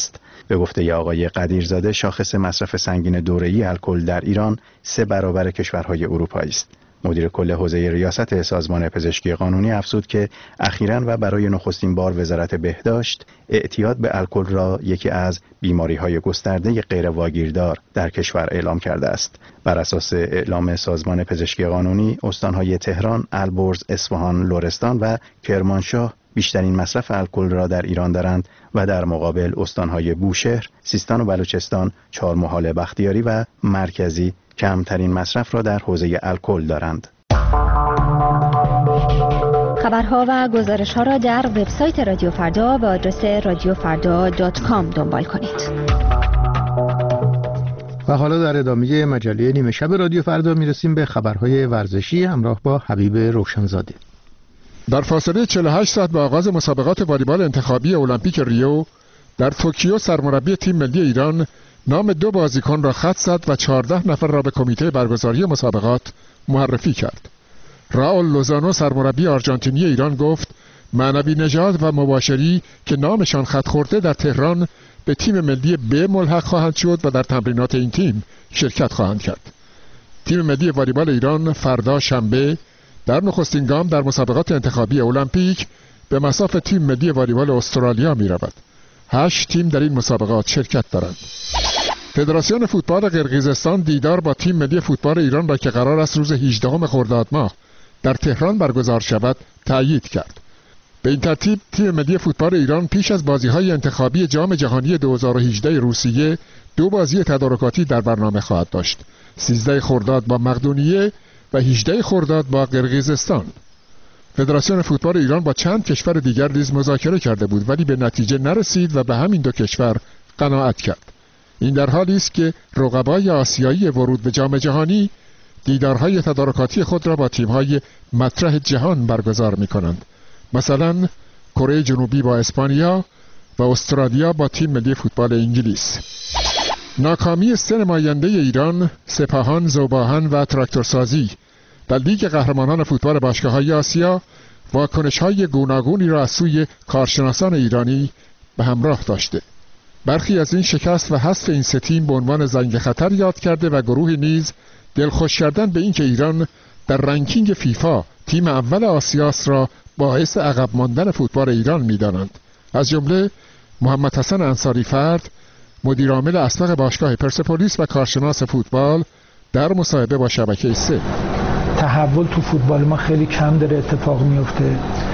Speaker 18: به گفته آقای قدیرزاده شاخص مصرف سنگین دوره‌ای الکل در ایران سه برابر کشورهای اروپایی است. مدیر کل حوزه ریاست سازمان پزشکی قانونی افزود که اخیراً و برای نخستین بار وزارت بهداشت اعتیاد به الکل را یکی از بیماری‌های گسترده غیر واگیردار در کشور اعلام کرده است. بر اساس اعلام سازمان پزشکی قانونی، استان‌های تهران، البرز، اصفهان، لرستان و کرمانشاه بیشترین مصرف الکل را در ایران دارند و در مقابل استان‌های بوشهر، سیستان و بلوچستان، چهارمحال بختیاری و مرکزی کمترین مصرف را در حوزه الکل دارند.
Speaker 17: خبرها و گزارش‌ها را در وبسایت رادیو فردا به آدرس رادیو فردا دات کام دنبال کنید.
Speaker 1: و حالا در ادامه مجله نیمه شب رادیو فردا میرسیم به خبرهای ورزشی همراه با حبیب روشنزاده.
Speaker 19: در فاصله چهل و هشت ساعت به آغاز مسابقات والیبال انتخابی المپیک ریو در توکیو، سرمربی تیم ملی ایران نام دو بازیکن را خط زد و چهارده نفر را به کمیته برگزاری مسابقات معرفی کرد. راول لوزانو، سرمربی آرژانتینی ایران، گفت معنوی نژاد و مباشری که نامشان خط خورده در تهران به تیم ملی ب ملحق خواهند شد و در تمرینات این تیم شرکت خواهند کرد. تیم ملی والیبال ایران فردا شنبه در نخستین گام در مسابقات انتخابی المپیک به مصاف تیم ملی والیبال استرالیا می رود. هشت تیم در این مسابقات شرکت دارند. فدراسیون فوتبال قرقیزستان دیدار با تیم ملی فوتبال ایران را که قرار است روز هجدهم خرداد ماه در تهران برگزار شود تأیید کرد. به این ترتیب تیم ملی فوتبال ایران پیش از بازی‌های انتخابی جام جهانی دو هزار و هجده روسیه دو بازی تدارکاتی در برنامه خواهد داشت. سیزده خرداد با مقدونیه و هجده خرداد با قرقیزستان. فدراسیون فوتبال ایران با چند کشور دیگر نیز مذاکره کرده بود ولی به نتیجه نرسید و به همین دو کشور قناعت کرد. این در حالی است که رقبای آسیایی ورود به جام جهانی دیدارهای تدارکاتی خود را با تیم‌های مطرح جهان برگزار می‌کنند. مثلا کره جنوبی با اسپانیا و استرالیا با تیم ملی فوتبال انگلیس. ناکامی سه نماینده ایران، سپاهان، ذوباهن و تراکتورسازی در لیگ قهرمانان فوتبال باشگاه‌های آسیا واکنش‌های گوناگونی را از سوی کارشناسان ایرانی به همراه داشته. برخی از این شکست و حذف این سه تیم به عنوان زنگ خطر یاد کرده و گروهی نیز دلخوش کردن به اینکه ایران در رنکینگ فیفا تیم اول آسیاس را باعث عقب ماندن فوتبال ایران می‌دانند. از جمله محمد حسن انصاری فرد، مدیر عامل اسبق باشگاه پرسپولیس و کارشناس فوتبال، در مصاحبه با شبکه سه.
Speaker 20: تحول تو فوتبال ما خیلی کم داره اتفاق میفته.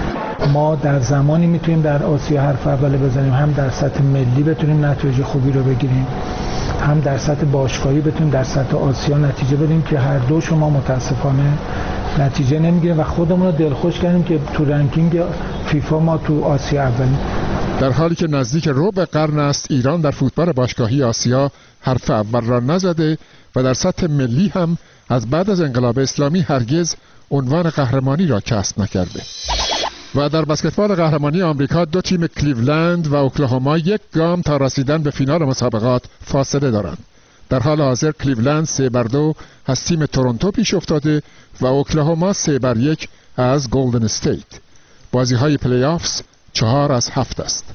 Speaker 20: ما در زمانی میتونیم در آسیا حرف اول بزنیم، هم در سطح ملی بتونیم نتایج خوبی رو بگیریم، هم در سطح باشگاهی بتونیم در سطح آسیا نتیجه بدیم که هر دو شما متاسفانه نتیجه نمیگیریم و خودمون رو دلخوش کردیم که تو رنکینگ فیفا ما تو آسیا اولیم.
Speaker 19: در حالی که نزدیک ربع قرن است ایران در فوتبال باشگاهی آسیا حرف اول را نزده و در سطح ملی هم از بعد از انقلاب اسلامی هرگز عنوان قهرمانی را کسب نکرده. و در بسکتبال قهرمانی آمریکا دو تیم کلیولند و اوکلاهوما یک گام تا رسیدن به فینال مسابقات فاصله دارند. در حال حاضر کلیولند سه بر دو از تیم تورنتو پیش افتاده و اوکلاهوما سه بر یک از گلدن استیت. بازی های پلی آفز چهار از هفت است.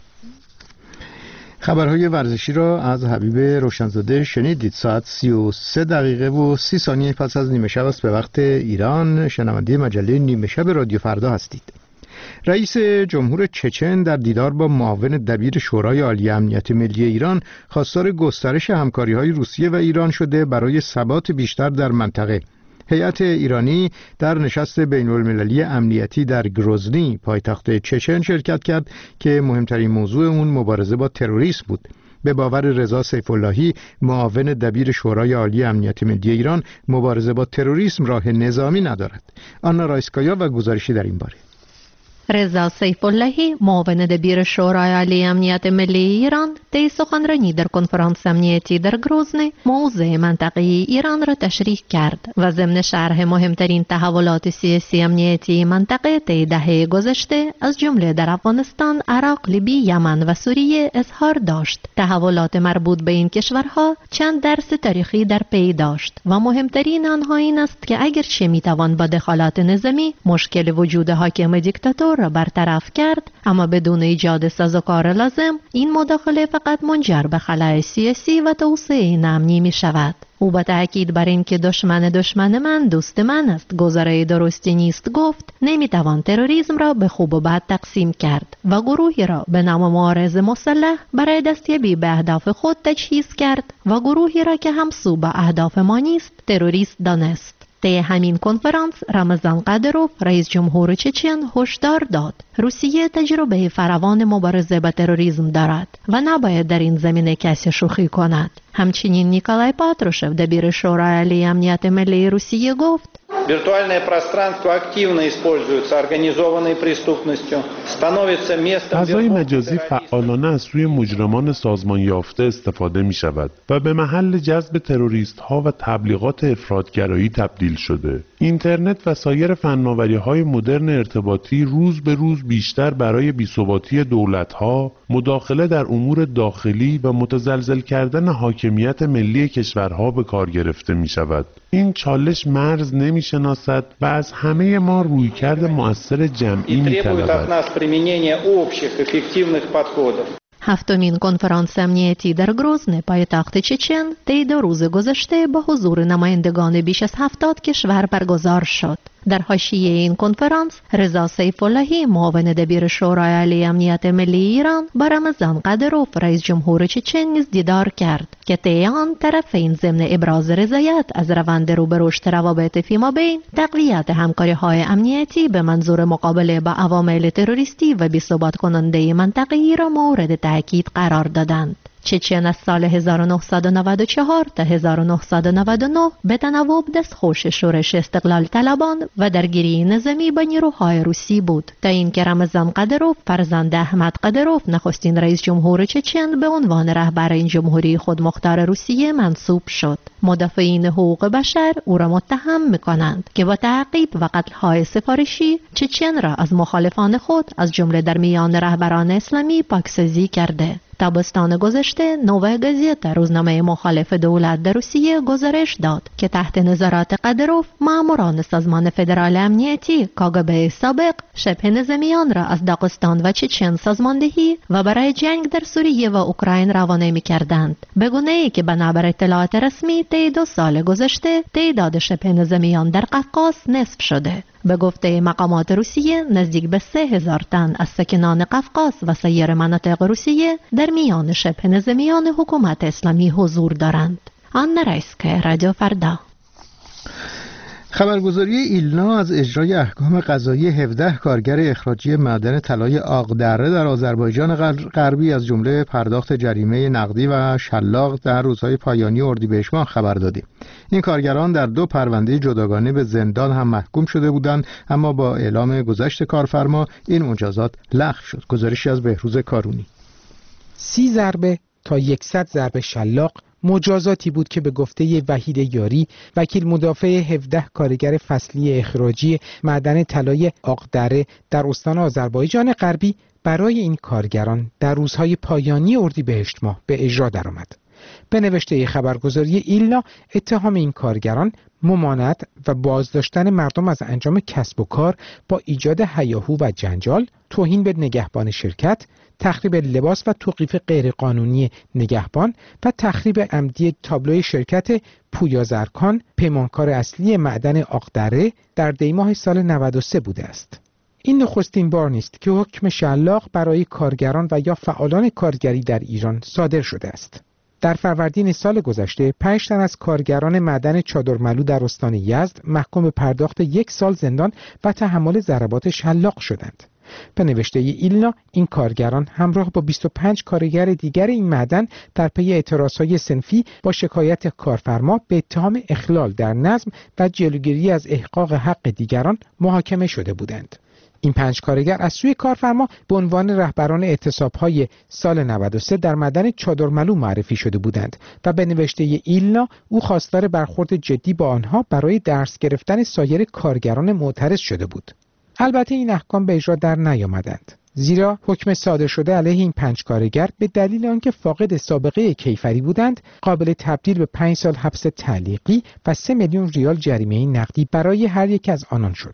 Speaker 1: خبرهای ورزشی را از حبیب روشنزاده شنیدید. ساعت سی و سه دقیقه و سی ثانیه پس از نیمه شب است به وقت ایران. شنونده مجله نیمه شب رادیو فردا هستید. رئیس جمهور چچن در دیدار با معاون دبیر شورای عالی امنیت ملی ایران خواستار گسترش همکاری‌های روسیه و ایران شده برای ثبات بیشتر در منطقه. هیئت ایرانی در نشست بین‌المللی امنیتی در گروزنی پایتخت چچن شرکت کرد که مهمترین موضوع اون مبارزه با تروریسم بود. به باور رضا سیف‌اللهی، معاون دبیر شورای عالی امنیت ملی ایران، مبارزه با تروریسم راه نظامی ندارد. آنا رایسکایا و گزارشی در این باره.
Speaker 21: رضا سیف‌اللهی، معاون دبیر شورای عالی امنیت ملی ایران، طی سخنرانی در کنفرانس امنیتی در گروزنی موضوع منطقی ایران را تشریح کرد و ضمن شرح مهمترین تحولات سیاسی امنیتی منطقه طی دهه گذشته از جمله در افغانستان، عراق، لیبی، یمن و سوریه اظهار داشت. تحولات مربوط به این کشورها چند درس تاریخی در پی داشت و مهمترین آنها این است که اگرچه میتوان با دخالت نظامی مشکل وجود حاکم دیکتاتور را برطرف کرد، اما بدون ایجاد سازوکار لازم این مداخله فقط فقط منجر به خلأ سیاسی و توسعه امنی می شود. او با تأکید بر این که دشمن دشمن من دوست من است گزاره درستی نیست گفت نمیتوان تروریسم را به خوب و بد تقسیم کرد و گروهی را به نام معارض مسلح برای دستیابی به اهداف خود تجهیز کرد و گروهی را که همسو با اهداف ما نیست تروریست دانست. طی همین کنفرانس رمضان قادروف رئیس جمهور چچن هشدار داد روسیه تجربه فراوان مبارزه با تروریسم دارد و نباید در این زمینه کسی شوخی کند. همچنین نیکولای پاتروشев دبیر شورای عالی امنیت ملی روسیه گفت
Speaker 3: Виртуальное пространство активно используется организованной преступностью, становится местом
Speaker 22: فضای مجازی فعالانه از سوی مجرمان سازمان یافته استفاده می شود و به محل جذب تروریست ها و تبلیغات افراطگرایی تبدیل شده. اینترنت و سایر فناوری های مدرن ارتباطی روز به روز بیشتر برای بی‌ثباتی دولت ها، مداخله در امور داخلی و متزلزل کردن حاکمیت ملی کشورها به کار گرفته می شود. این چالش مرز نمی شناسد و از همه ما رویکرد مؤثر جمعی می طلبد.
Speaker 21: هفتمین کنفرانس امنیتی در گروزن پایتخت چچن طی دو روز گذشته با حضور نمایندگان بیش از هفتاد کشور برگزار شد. در حاشیه این کنفرانس رضا سیف اللهی معاون دبیر شورای عالی امنیت ملی ایران با رمضان قادروف رئیس جمهور چچن نیز دیدار کرد که طی آن طرفین ضمن ابراز رضایت از روند رو به رشد روابط فیمابین تقویت همکاری‌های امنیتی به منظور مقابله با عوامل تروریستی و بی‌ثبات کننده منطقه‌ای را مورد تاکید قرار دادند. چچن از سال هزار و نهصد و نود و چهار تا هزار و نهصد و نود و نه به تناوب دستخوش شورش استقلال طلبان و درگیری نظامی با نیروهای روسی بود تا اینکه رمضان قادروف فرزند احمد قادروف نخستین رئیس جمهور چچن به عنوان رهبر این جمهوری خودمختار روسیه منصوب شد. مدافعین حقوق بشر او را متهم می‌کنند که با تعقیب و قتل‌های سفارشی چچن را از مخالفان خود از جمله در میان رهبران اسلامی پاکسازی کرده. تابستان گذشته نووا گازیت روزنامه مخالف دولت در روسیه گزارش داد که تحت نظارت قادروف ماموران سازمان فدرال امنیتی کاگبه سابق شبه نظامیان را از داغستان و چچن سازماندهی و برای جنگ در سوریه و اوکراین روانه می‌کردند، به گونه‌ای که بنابر اطلاعات رسمی طی دو سال گذشته تعداد شبه نظامیان در قفقاز نصف شده. به گفته مقامات روسیه نزدیک به سه هزار تن از ساکنان قفقاز و سایر مناطق روسیه در میان شبه نظامیان حکومت اسلامی حضور دارند. آنا رایسکا، رادیو فردا.
Speaker 1: خبرگزاری ایلنا از اجرای احکام قضایی هفده کارگر اخراجی معدن طلای آقدره در آذربایجان غربی از جمله پرداخت جریمه نقدی و شلاق در روزهای پایانی اردیبهشت ماه خبر دادیم. این کارگران در دو پرونده جداگانه به زندان هم محکوم شده بودند، اما با اعلام گذشت کارفرما این مجازات لغو شد. گزارشی از بهروز کارونی.
Speaker 6: سی ضربه تا صد ضربه شلاق مجازاتی بود که به گفته وحید یاری وکیل مدافع هفده کارگر فصلی اخراجی معدن طلای آقدره در استان آذربایجان غربی برای این کارگران در روزهای پایانی اردیبهشت ماه به اجرا درآمد. به نوشته خبرگزاری ایلنا اتهام این کارگران ممانعت و بازداشتن مردم از انجام کسب و کار با ایجاد هیاهو و جنجال، توهین به نگهبان شرکت، تخریب لباس و توقیف غیرقانونی نگهبان و تخریب عمدی تابلوی شرکت پویا زرکان پیمانکار اصلی معدن آقدره در دیماه سال نود و سه بوده است. این نخستین بار نیست که حکم شلاق برای کارگران و یا فعالان کارگری در ایران صادر شده است. در فروردین سال گذشته پنج تن از کارگران معدن چادرملو در استان یزد محکوم به پرداخت یک سال زندان و تحمل ضربات شلاق شدند. به نوشته ایلنا این کارگران همراه با بیست و پنج کارگر دیگر این معدن در پی اعتراضهای صنفی با شکایت کارفرما به اتهام اخلال در نظم و جلوگیری از احقاق حق دیگران محاکمه شده بودند. این پنج کارگر از سوی کارفرما به عنوان رهبران اعتصاب‌های سال نود و سه در معدن چادرملو معرفی شده بودند و به نوشته ایلنا او خواستار برخورد جدی با آنها برای درس گرفتن سایر کارگران معترض شده بود. البته این احکام به اجرا در نیامدند، زیرا حکم صادر شده علیه این پنج کارگر به دلیل آنکه فاقد سابقه کیفری بودند قابل تبدیل به پنج سال حبس تعلیقی و سه میلیون ریال جریمه نقدی برای هر یک از آنان شد.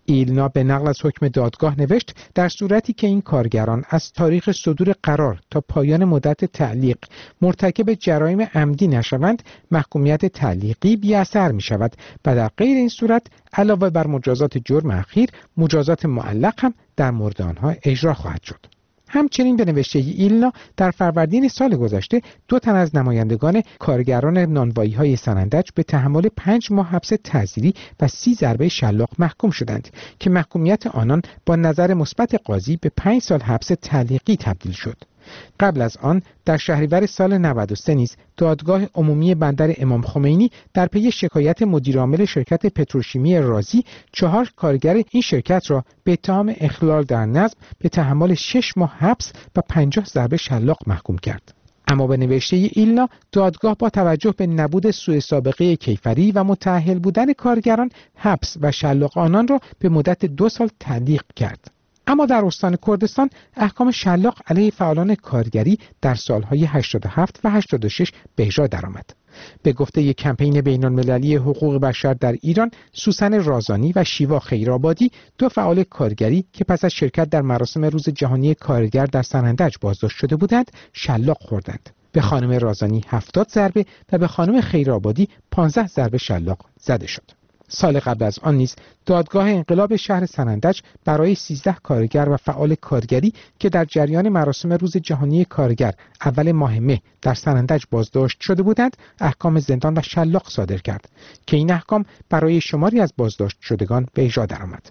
Speaker 6: ایلنا به نقل از حکم دادگاه نوشت در صورتی که این کارگران از تاریخ صدور قرار تا پایان مدت تعلیق مرتکب جرایم عمدی نشوند، محکومیت تعلیقی بی اثر می شود و در غیر این صورت علاوه بر مجازات جرم اخیر، مجازات معلق هم در مورد آنها اجرا خواهد شد. همچنین به نوشته ایلنا در فروردین سال گذشته دو تن از نمایندگان کارگران نانوایی‌های سنندج به تحمل پنج ماه حبس تعزیری و سی ضربه شلاق محکوم شدند که محکومیت آنان با نظر مثبت قاضی به پنج سال حبس تعلیقی تبدیل شد. قبل از آن در شهریور سال نود و سه نیز دادگاه عمومی بندر امام خمینی در پی شکایت مدیرعامل شرکت پتروشیمی رازی چهار کارگر این شرکت را به اتهام اخلال در نظم به تحمل شش ماه حبس و پنجاه ضربه شلاق محکوم کرد. اما به نوشته ایلنا دادگاه با توجه به نبود سوء سابقه کیفری و متأهل بودن کارگران حبس و شلاق آنان را به مدت دو سال تعلیق کرد. اما در استان کردستان احکام شلاق علیه فعالان کارگری در سالهای هشتاد و هفت و هشتاد و شش به اجرا درآمد. به گفته یک کمپین بین‌المللی حقوق بشر در ایران، سوسن رازانی و شیوا خیرآبادی، دو فعال کارگری که پس از شرکت در مراسم روز جهانی کارگر در سنندج بازداشت شده بودند، شلاق خوردند. به خانم رازانی هفتاد ضربه و به خانم خیرآبادی پانزده ضربه شلاق زده شد. سال قبل از آن نیز دادگاه انقلاب شهر سنندج برای سیزده کارگر و فعال کارگری که در جریان مراسم روز جهانی کارگر اول ماه مه در سنندج بازداشت شده بودند احکام زندان و شلاق صادر کرد که این احکام برای شماری از بازداشت شدگان به اجرا درآمد.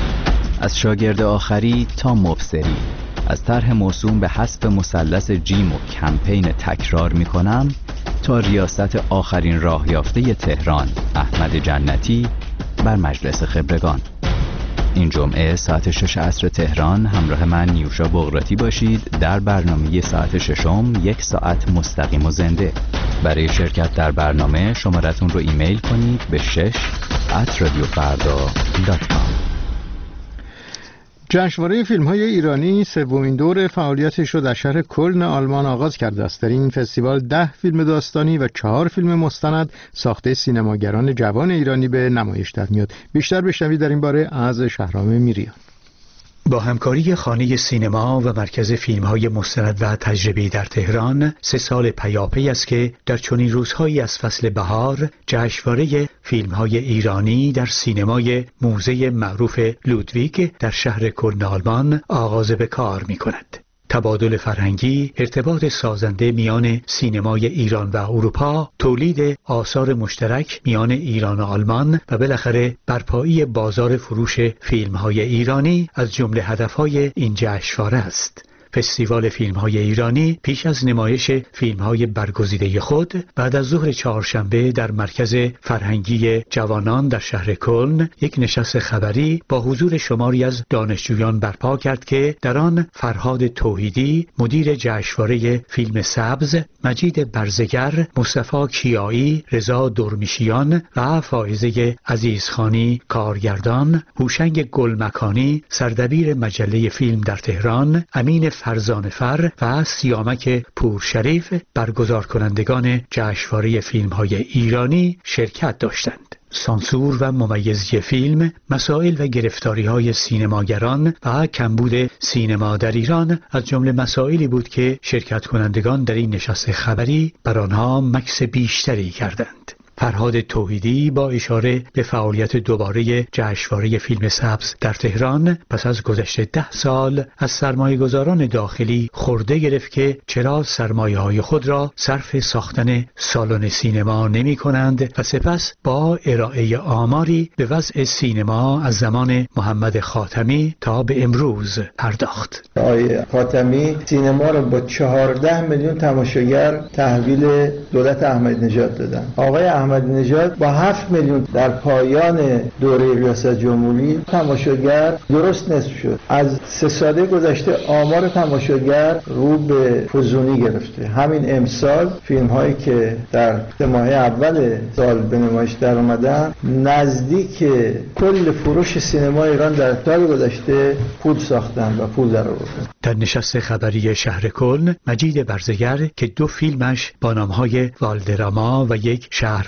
Speaker 10: از شاگرد آخری تا مبصری، از طرح موسوم به حذف مثلث جیم و کمپین تکرار میکنم تا ریاست آخرین راه یافته تهران احمد جنتی بر مجلس خبرگان. این جمعه ساعت شش عصر تهران همراه من نیوشا بغراتی باشید در برنامه ساعت ششم، یک ساعت مستقیم و زنده. برای شرکت در برنامه شمارتون رو ایمیل کنید به شش ات رادیو فردا دات کام.
Speaker 1: جشنواره فیلم‌های ایرانی سومین دور فعالیتش را در شهر کلن آلمان آغاز کرده است. در این فستیوال ده فیلم داستانی و چهار فیلم مستند ساخته سینماگران جوان ایرانی به نمایش در میاد. بیشتر بشنوید در این باره از شهرام میریان.
Speaker 2: با همکاری خانه سینما و مرکز فیلم‌های مستند و تجربی در تهران سه سال پیاپی است که در چنین روزهایی از فصل بهار جشنواره فیلم‌های ایرانی در سینمای موزه معروف لودویگ در شهر کلن آلمان آغاز به کار می‌کند. تبادل فرهنگی، ارتباط سازنده میان سینمای ایران و اروپا، تولید آثار مشترک میان ایران و آلمان و بالاخره برپایی بازار فروش فیلم‌های ایرانی از جمله هدف‌های این جشنواره است. فستیوال فیلم‌های ایرانی پیش از نمایش فیلم‌های برگزیده خود بعد از ظهر چهارشنبه در مرکز فرهنگی جوانان در شهر کلن یک نشست خبری با حضور شماری از دانشجویان برپا کرد که در آن فرهاد توحیدی مدیر جشنواره فیلم سبز، مجید برزگر، مصطفی کیایی، رضا درمیشیان و فائزه عزیزخانی کارگردان، هوشنگ گلمکانی سردبیر مجله فیلم در تهران، امین فرزانفر و سیامک پورشریف برگزار کنندگان جشنواره فیلم‌های ایرانی شرکت داشتند. سانسور و ممیزی فیلم، مسائل و گرفتاری‌های سینماگران و کمبود سینما در ایران از جمله مسائلی بود که شرکت کنندگان در این نشست خبری بر آنها مکث بیشتری کردند. فرهاد توحیدی با اشاره به فعالیت دوباره جشنواره فیلم سبز در تهران پس از گذشت ده سال از سرمایه‌گذاران داخلی خورده گرفت که چرا سرمایه‌های خود را صرف ساختن سالن سینما نمی کنند و سپس با ارائه آماری به وضع سینما از زمان محمد خاتمی تا به امروز پرداخت.
Speaker 5: آقای خاتمی سینما را با چهارده میلیون تماشاگر تحویل دولت احمدی نژاد دادن. آقای احمدی نژاد با هفت میلیون در پایان دوره ریاست جمهوری تماشاگر درست نصف شد. از سه ساله گذشته آمار تماشاگر رو به فزونی گرفته. همین امسال فیلم هایی که در ماه اول سال به نمایش در اومدن نزدیک کل فروش سینما ایران در سال گذشته پول ساختن و پول در آوردن.
Speaker 2: در نشست خبری شهر کلن مجید برزگر که دو فیلمش با نامهای والدراما و یک شهر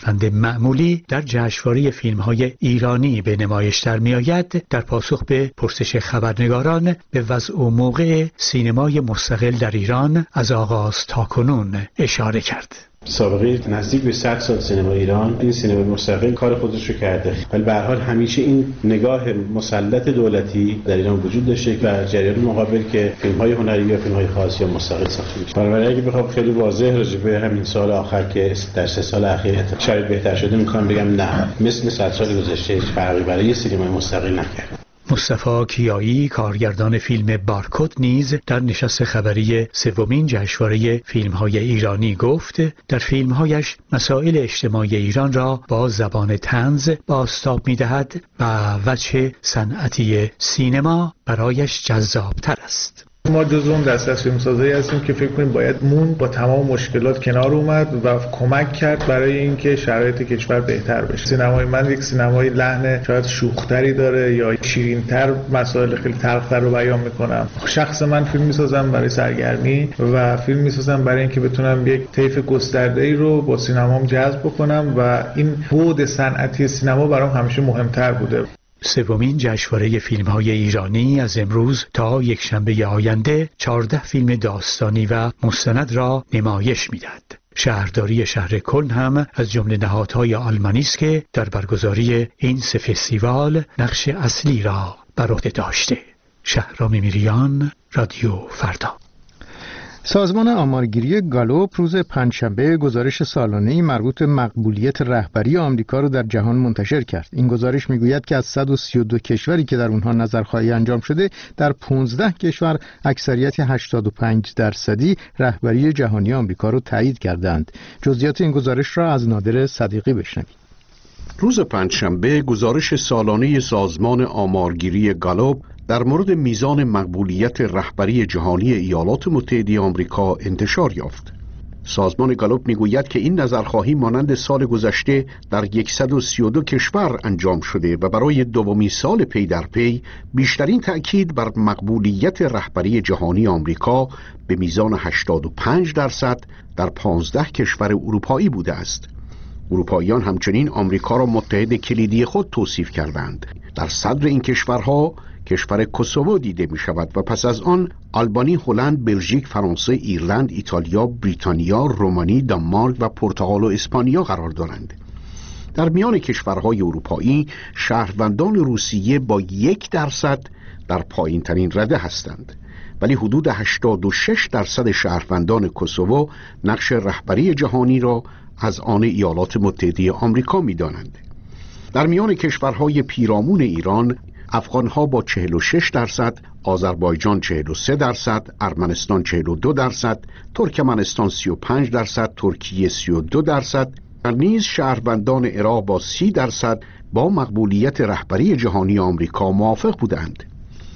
Speaker 2: شهروند معمولی در جشنواره فیلم‌های ایرانی به نمایش در می‌آید، در پاسخ به پرسش خبرنگاران به وضع و موقع سینمای مستقل در ایران از آغاز تا کنون اشاره کرد.
Speaker 7: سابقه نزدیک به صد سال سینما ایران، این سینما مستقل کار خودش رو کرده، ولی به هر حال همیشه این نگاه مسلط دولتی در ایران وجود داشته و جریان مقابل که فیلم‌های هنری یا فیلم‌های خاص یا مستقل ساخته میشه. بنابراین اگه بخوام خیلی واضح راجع به همین سال آخر که در سه سال اخیر شاید بهتر شده، می‌خوام بگم نه، مثل صد سال گذشته هیچ فرقی برای سینمای مستقل نکرد.
Speaker 2: مصطفی کیایی، کارگردان فیلم بارکد، نیز در نشست خبری سومین جشنواره فیلم‌های ایرانی گفت در فیلم‌هایش مسائل اجتماعی ایران را با زبان طنز بازتاب می‌دهد و وجه صنعتی سینما برایش جذاب‌تر است.
Speaker 8: ما جزو اون دسته از فیلمسازایی هستیم که فکر کنیم باید مون با تمام مشکلات کنار اومد و کمک کرد برای اینکه شرایط کشور بهتر بشه. سینمای من یک سینمای لحن شاید شوخ‌تری داره یا شیرین‌تر، مسائل خیلی تلخ‌تر رو بیان می‌کنم. شخص من فیلم می‌سازم برای سرگرمی و فیلم می‌سازم برای اینکه بتونم یک طیف گسترده‌ای رو با سینمام جذب بکنم و این بعد صنعتی سینما برام همیشه مهمتر بوده.
Speaker 2: سومین جشنواره فیلم‌های ایرانی از امروز تا یکشنبه آینده چهارده فیلم داستانی و مستند را نمایش می‌دهد. شهرداری شهر کلن هم از جمله نهادهای آلمانی است که در برگزاری این سه فستیوال نقش اصلی را بر عهده داشته. شهرام میریان، رادیو فردا.
Speaker 1: سازمان آمارگیری گالوپ روز پنجشنبه گزارش سالانه‌ای مربوط به مقبولیت رهبری آمریکا را در جهان منتشر کرد. این گزارش میگوید که از صد و سی و دو کشوری که در اونها نظرخواهی انجام شده، در پانزده کشور اکثریت هشتاد و پنج درصدی رهبری جهانی آمریکا را تایید کردند. جزئیات این گزارش را از نادر صدیقی بشنوید.
Speaker 23: روز پنجشنبه گزارش سالانه سازمان آمارگیری گالوپ در مورد میزان مقبولیت رهبری جهانی ایالات متحده آمریکا انتشار یافت. سازمان گالوپ میگوید که این نظرخواهی مانند سال گذشته در صد و سی و دو کشور انجام شده و برای دومین سال پی در پی بیشترین تأکید بر مقبولیت رهبری جهانی آمریکا به میزان هشتاد و پنج درصد در پانزده کشور اروپایی بوده است. اروپاییان همچنین آمریکا را متحد کلیدی خود توصیف کردند. در صدر این کشورها کشور کوسوو دیده می شود و پس از آن آلبانی، هلند، بلژیک، فرانسه، ایرلند، ایتالیا، بریتانیا، رومانی، دانمارک و پرتغال و اسپانیا قرار دارند. در میان کشورهای اروپایی شهروندان روسیه با یک درصد در پایین ترین رده هستند، ولی حدود هشتاد و شش درصد شهروندان کوسوو نقش رهبری جهانی را از آن ایالات متحده آمریکا می دانند. در میان کشورهای پیرامون ایران افغانها با چهل و شش درصد، آذربایجان چهل و سه درصد، ارمنستان چهل و دو درصد، ترکمنستان سی و پنج درصد، ترکیه سی و دو درصد و نیز شهروندان عراق با سی درصد با مقبولیت رهبری جهانی آمریکا موافق بودند.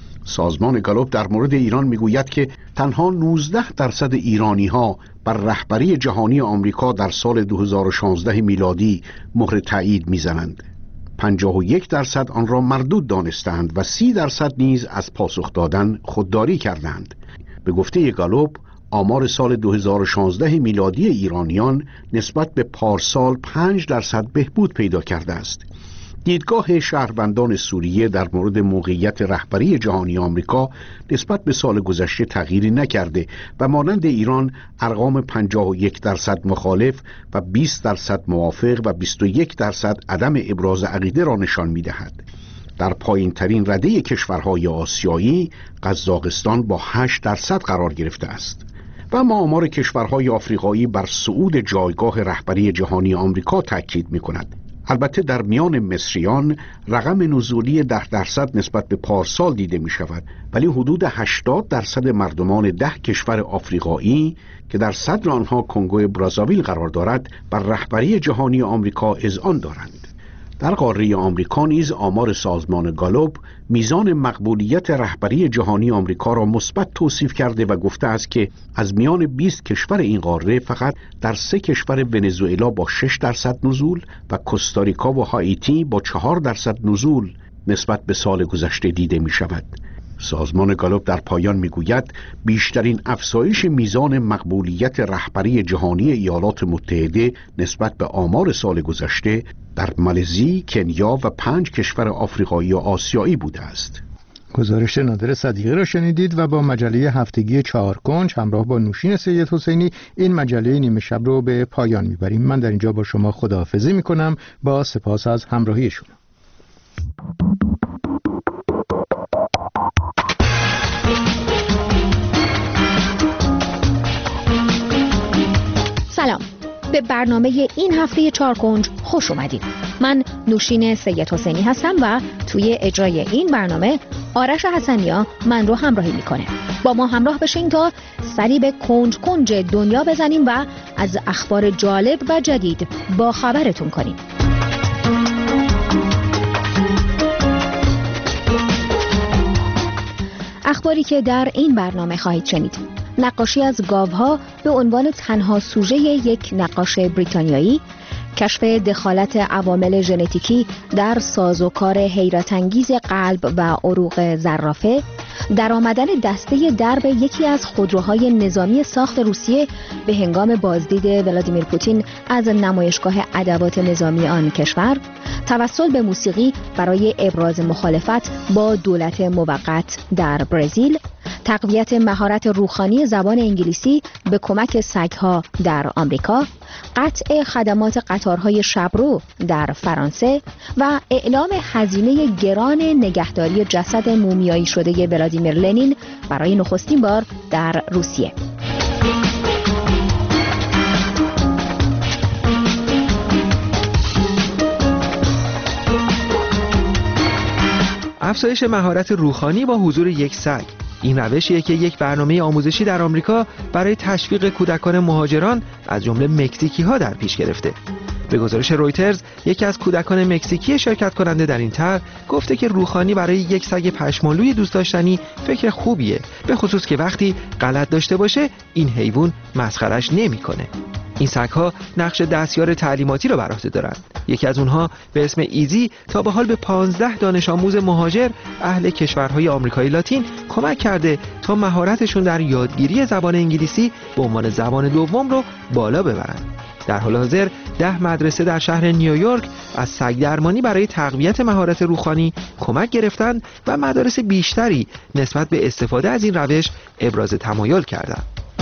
Speaker 23: سازمان گالوپ در مورد ایران میگوید که تنها نوزده درصد ایرانی ها بر رهبری جهانی آمریکا در سال دو هزار و شانزده میلادی مهر تایید میزنند. پنجاه و یک درصد آن را مردود دانستند و سی درصد نیز از پاسخ دادن خودداری کردند. به گفته گالوپ آمار سال دو هزار و شانزده میلادی ایرانیان نسبت به پارسال پنج درصد بهبود پیدا کرده است. دیدگاه شهروندان سوریه در مورد موقعیت رهبری جهانی آمریکا نسبت به سال گذشته تغییری نکرده و مانند ایران ارقام پنجاه و یک درصد مخالف و بیست درصد موافق و بیست و یک درصد عدم ابراز عقیده را نشان می‌دهد. در پایین ترین رده کشورهای آسیایی قزاقستان با هشت درصد قرار گرفته است. و اما آمار کشورهای آفریقایی بر صعود جایگاه رهبری جهانی آمریکا تاکید می‌کند. البته در میان مصریان رقم نزولی ده درصد نسبت به پارسال دیده می شود، ولی حدود هشتاد درصد مردمان ده کشور آفریقایی که در صدر آنها کنگو برازاویل قرار دارد بر رهبری جهانی آمریکا اذعان دارند. در قاره آمریکا نیز آمار سازمان گالوپ میزان مقبولیت رهبری جهانی آمریکا را مثبت توصیف کرده و گفته است که از میان بیست کشور این قاره فقط در سه کشور ونزوئلا با شش درصد نزول و کوستاریکا و هائیتی با چهار درصد نزول نسبت به سال گذشته دیده می شود. سازمان گالوب در پایان میگوید بیشترین افزایش میزان مقبولیت رهبری جهانی ایالات متحده نسبت به آمار سال گذشته در مالزی، کنیا و پنج کشور آفریقایی و آسیایی بوده است.
Speaker 1: گزارش نادر صدیقی را شنیدید و با مجله هفتگی چهار کنج همراه با نوشین سید حسینی این مجله نیمه شب رو به پایان میبریم. من در اینجا با شما خداحافظی میکنم با سپاس از همراهی شما.
Speaker 4: سلام، به برنامه این هفته چهار کنج خوش اومدید. من نوشین سید حسینی هستم و توی اجرای این برنامه آرش حسنیا من رو همراهی میکنه. با ما همراه بشین تا سری به کنج کنج دنیا بزنیم و از اخبار جالب و جدید با خبرتون کنیم. اخباری که در این برنامه خواهید شنید: نقاشی از گاوها به عنوان تنها سوژه یک نقاش بریتانیایی، کشف دخالت عوامل ژنتیکی در سازوکار حیرت انگیز قلب و عروق زرافه، درآمدن دسته درب یکی از خودروهای نظامی ساخت روسیه به هنگام بازدید ولادیمیر پوتین از نمایشگاه ادوات نظامی آن کشور، توسل به موسیقی برای ابراز مخالفت با دولت موقت در برزیل، تقویت مهارت روحانی زبان انگلیسی به کمک سگ‌ها در آمریکا، قطع خدمات قطارهای شبرو در فرانسه و اعلام هزینه گران نگهداری جسد مومیایی شده ولادیمیر لنین برای نخستین بار در روسیه.
Speaker 9: افزایش مهارت روحانی با حضور یک سگ. این روشیه که یک برنامه آموزشی در آمریکا برای تشویق کودکان مهاجران از جمله مکزیکی ها در پیش گرفته. به گزارش رویترز، یکی از کودکان مکزیکی شرکت کننده در این طرح گفته که روحانی برای یک سگ پشمالوی دوست داشتنی فکر خوبیه، به خصوص که وقتی غلط داشته باشه این حیوان مسخرش نمیکنه. این سگ‌ها نقش دستیار تعلیماتی را بر عهده دارند. یکی از اونها به اسم ایزی تا به حال به پانزده دانش آموز مهاجر اهل کشورهای آمریکای لاتین کمک کرده تا مهارتشون در یادگیری زبان انگلیسی به عنوان زبان دوم رو بالا ببرند. در حال حاضر ده مدرسه در شهر نیویورک از سگ درمانی برای تقویت مهارت روحانی کمک گرفتند و مدارس بیشتری نسبت به استفاده از این روش ابراز تمایل کردند.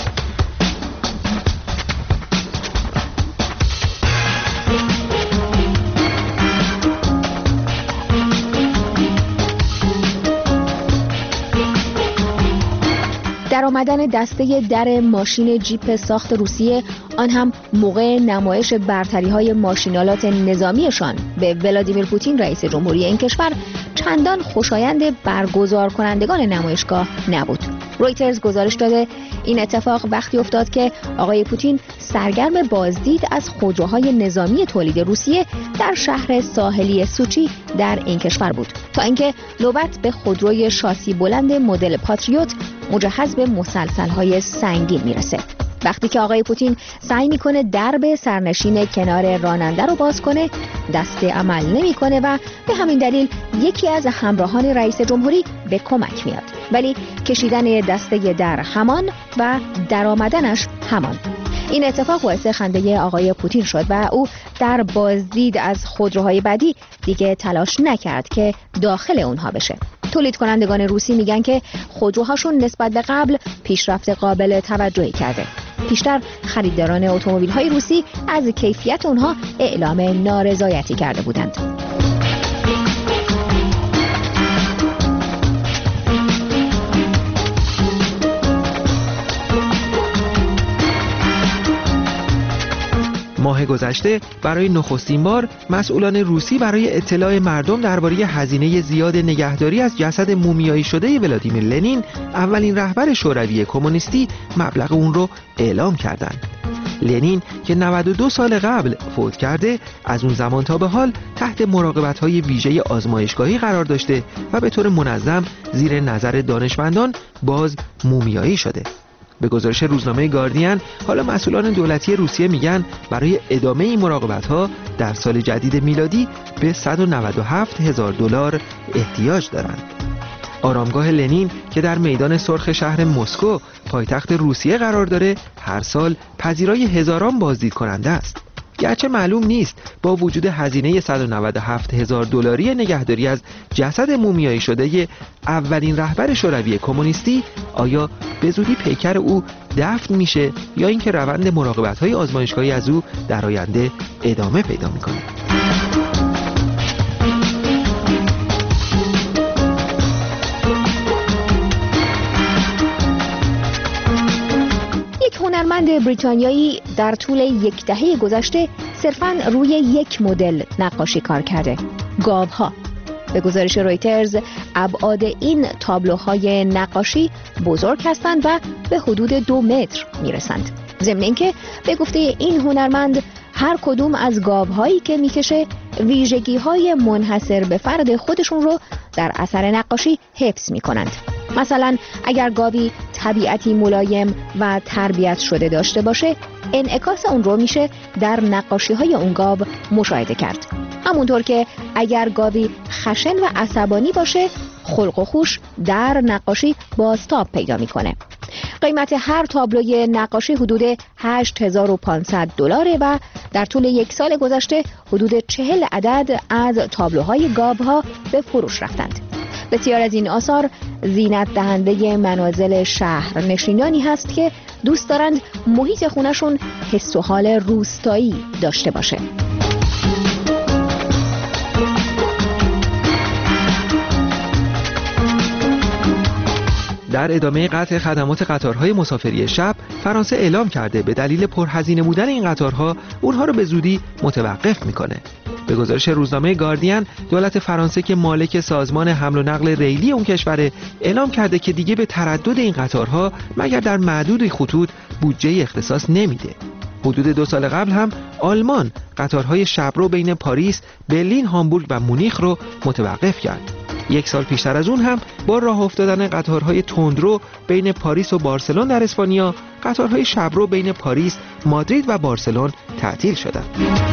Speaker 4: در آمدن دسته در ماشین جیپ ساخت روسیه، آن هم موقع نمایش برتری‌های ماشینالات نظامیشان به ولادیمیر پوتین رئیس جمهوری این کشور، چندان خوشایند برگزار کنندگان نمایشگاه نبود. رویترز گزارش داده این اتفاق وقتی افتاد که آقای پوتین سرگرم بازدید از خودروهای نظامی تولید روسیه در شهر ساحلی سوچی در این کشور بود، تا اینکه نوبت به خودروی شاسی بلند مدل پاتریوت مجهز به مسلسل‌های سنگین میرسه. وقتی که آقای پوتین سعی میکنه درب سرنشین کنار راننده رو باز کنه، دسته عمل نمیکنه و به همین دلیل یکی از همراهان رئیس جمهوری به کمک میاد، ولی کشیدن دسته در همان و درآمدنش همان. این اتفاق باعث خنده آقای پوتین شد و او در بازدید از خودروهای بعدی دیگه تلاش نکرد که داخل اونها بشه. تولید کنندگان روسی میگن که خودروهاشون نسبت به قبل پیشرفت قابل توجهی کرده. پیشتر خریداران اتومبیل‌های روسی از کیفیت اونها اعلام نارضایتی کرده بودند.
Speaker 9: ماه گذشته برای نخستین بار مسئولان روسی برای اطلاع مردم درباره هزینه زیاد نگهداری از جسد مومیایی شده ولادیمیر لنین، اولین رهبر شوروی کمونیستی، مبلغ اون رو اعلام کردند. لنین که نود و دو سال قبل فوت کرده، از اون زمان تا به حال تحت مراقبت‌های ویژه آزمایشگاهی قرار داشته و به طور منظم زیر نظر دانشمندان باز مومیایی شده. به گزارش روزنامه گاردین، حالا مسئولان دولتی روسیه میگن برای ادامه این مراقبت‌ها در سال جدید میلادی به صد و نود و هفت هزار دلار احتیاج دارند. آرامگاه لنین که در میدان سرخ شهر مسکو پایتخت روسیه قرار داره هر سال پذیرای هزاران بازدید کننده است. گرچه معلوم نیست با وجود هزینه صد و نود و هفت هزار دلاری نگهداری از جسد مومیایی شده اولین رهبر شوروی کمونیستی آیا به زودی پیکر او دفن میشه یا اینکه روند مراقبت‌های آزمایشگاهی از او در آینده ادامه پیدا میکنه.
Speaker 4: هنرمند بریتانیایی در طول یک دهه گذشته صرفاً روی یک مدل نقاشی کار کرده: گاوها. به گزارش رویترز ابعاد این تابلوهای نقاشی بزرگ هستند و به حدود دو متر میرسند. ضمن اینکه به گفته این هنرمند هر کدوم از گاوهایی که میکشه ویژگی‌های منحصر به فرد خودشون رو در اثر نقاشی حفظ میکنند. مثلا اگر گاوی طبیعتی ملایم و تربیت شده داشته باشه، انعکاس اون رو میشه در نقاشی های اون گاو مشاهده کرد. همونطور که اگر گاوی خشن و عصبانی باشه، خلق و خوش در نقاشی بازتاب پیدا میکنه. قیمت هر تابلوی نقاشی حدود هشت هزار و پانصد دلاره و در طول یک سال گذشته حدود چهل عدد از تابلوهای گاوها به فروش رفتند. بسیار از این آثار زینت دهنده منازل شهر نشینانی هست که دوست دارند محیط خونشون حس و حال روستایی داشته باشه.
Speaker 9: در ادامه قطع خدمات قطارهای مسافری شب، فرانسه اعلام کرده به دلیل پرهزینه بودن این قطارها اونها رو به زودی متوقف میکنه. به گزارش روزنامه گاردین، دولت فرانسه که مالک سازمان حمل و نقل ریلی اون کشور اعلام کرده که دیگه به تردد این قطارها مگر در معدود خطوط بودجه اختصاص نمیده. حدود دو سال قبل هم آلمان قطارهای شبرو بین پاریس، برلین، هامبورگ و مونیخ رو متوقف کرد. یک سال پیشتر از اون هم با راه افتادن قطارهای تندرو بین پاریس و بارسلون در اسپانیا، قطارهای شبرو بین پاریس، مادرید و بارسلون تعطیل شدند.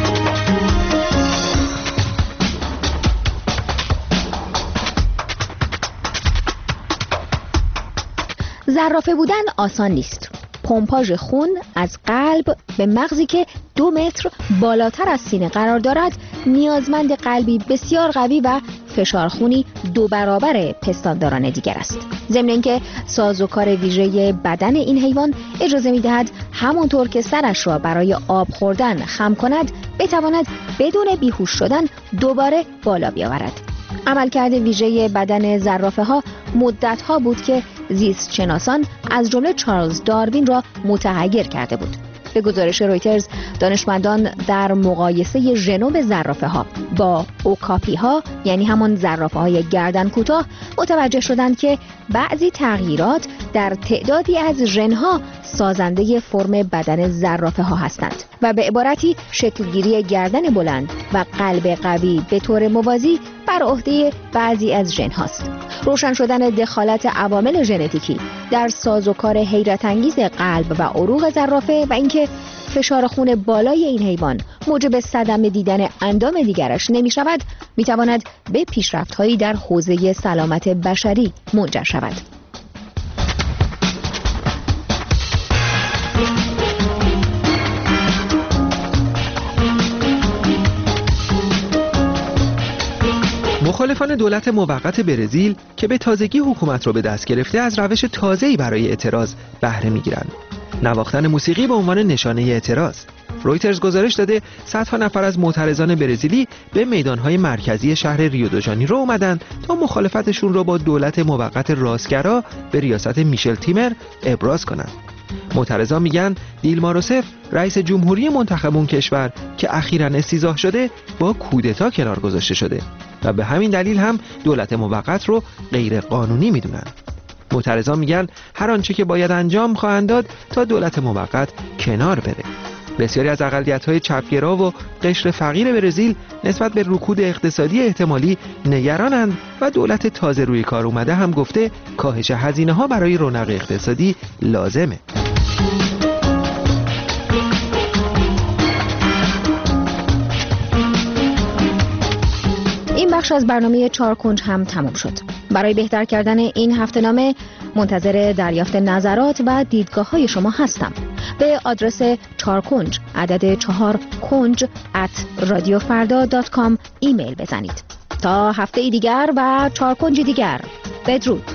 Speaker 4: زرافه بودن آسان نیست. پمپاژ خون از قلب به مغزی که دو متر بالاتر از سینه قرار دارد نیازمند قلبی بسیار قوی و فشار خونی دو برابر پستانداران دیگر است. ضمن اینکه سازوکار ویژه بدن این حیوان اجازه می‌دهد همانطور که سرش را برای آب خوردن خم کند بتواند بدون بیهوش شدن دوباره بالا بیاورد. عملکرد ویژه بدن زرافه ها مدت ها بود که زیست شناسان از جمله چارلز داروین را متحیر کرده بود. به گزارش رویترز، دانشمندان در مقایسه ژنوم زرافه ها با اوکاپی ها، یعنی همان زرافه های گردن کوتاه، متوجه شدند که بعضی تغییرات در تعدادی از ژن‌ها سازنده فرم بدن زرافه ها هستند و به عبارتی شکلگیری گردن بلند و قلب قوی به طور موازی بر عهده بعضی از ژن هاست. روشن شدن دخالت عوامل ژنتیکی در سازوکار حیرت انگیز قلب و عروق زرافه و اینکه فشار خون بالای این حیوان موجب صدمه دیدن اندام دیگرش نمی شود، می تواند به پیشرفت‌هایی در حوزه سلامت بشری منجر شود.
Speaker 9: مخالفان دولت موقت برزیل که به تازگی حکومت را به دست گرفته از روش تازه‌ای برای اعتراض بهره می‌گیرند. نواختن موسیقی به عنوان نشانه اعتراض. رویترز گزارش داده صدها نفر از معترضان برزیلی به میدان‌های مرکزی شهر ریو دو ژانیرو اومدند تا مخالفتشون را با دولت موقت راستگرا به ریاست میشل تیمر ابراز کنند. معترضان میگن دیلما روسف رئیس جمهوری منتخب اون کشور که اخیراً استیضاح شده با کودتا کنار گذاشته شده و به همین دلیل هم دولت موقت رو غیر قانونی میدونن. معترضان میگن هر آنچه که باید انجام خواهند داد تا دولت موقت کنار بره. بسیاری از اقلیت‌های چپگرا و قشر فقیر برزیل نسبت به رکود اقتصادی احتمالی نگرانند و دولت تازه روی کار اومده هم گفته کاهش هزینه‌ها برای رونق اقتصادی لازمه.
Speaker 4: این بخش از برنامه چهار کنج هم تمام شد. برای بهتر کردن این هفته‌نامه منتظر دریافت نظرات و دیدگاه های شما هستم. به آدرس چهار کنج عدد چهار کنج ات رادیو فردا دات کام ایمیل بزنید. تا هفته ای دیگر و چهار کنج دیگر، بدرود.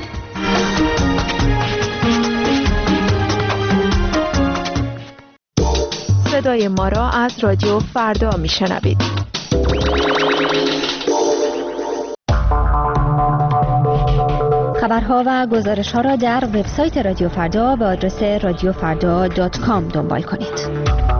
Speaker 11: صدای ما را از رادیو فردا میشنوید.
Speaker 4: خبرها و گزارش‌ها را در وبسایت رادیو فردا به آدرس رادیو فردا دات کام دنبال کنید.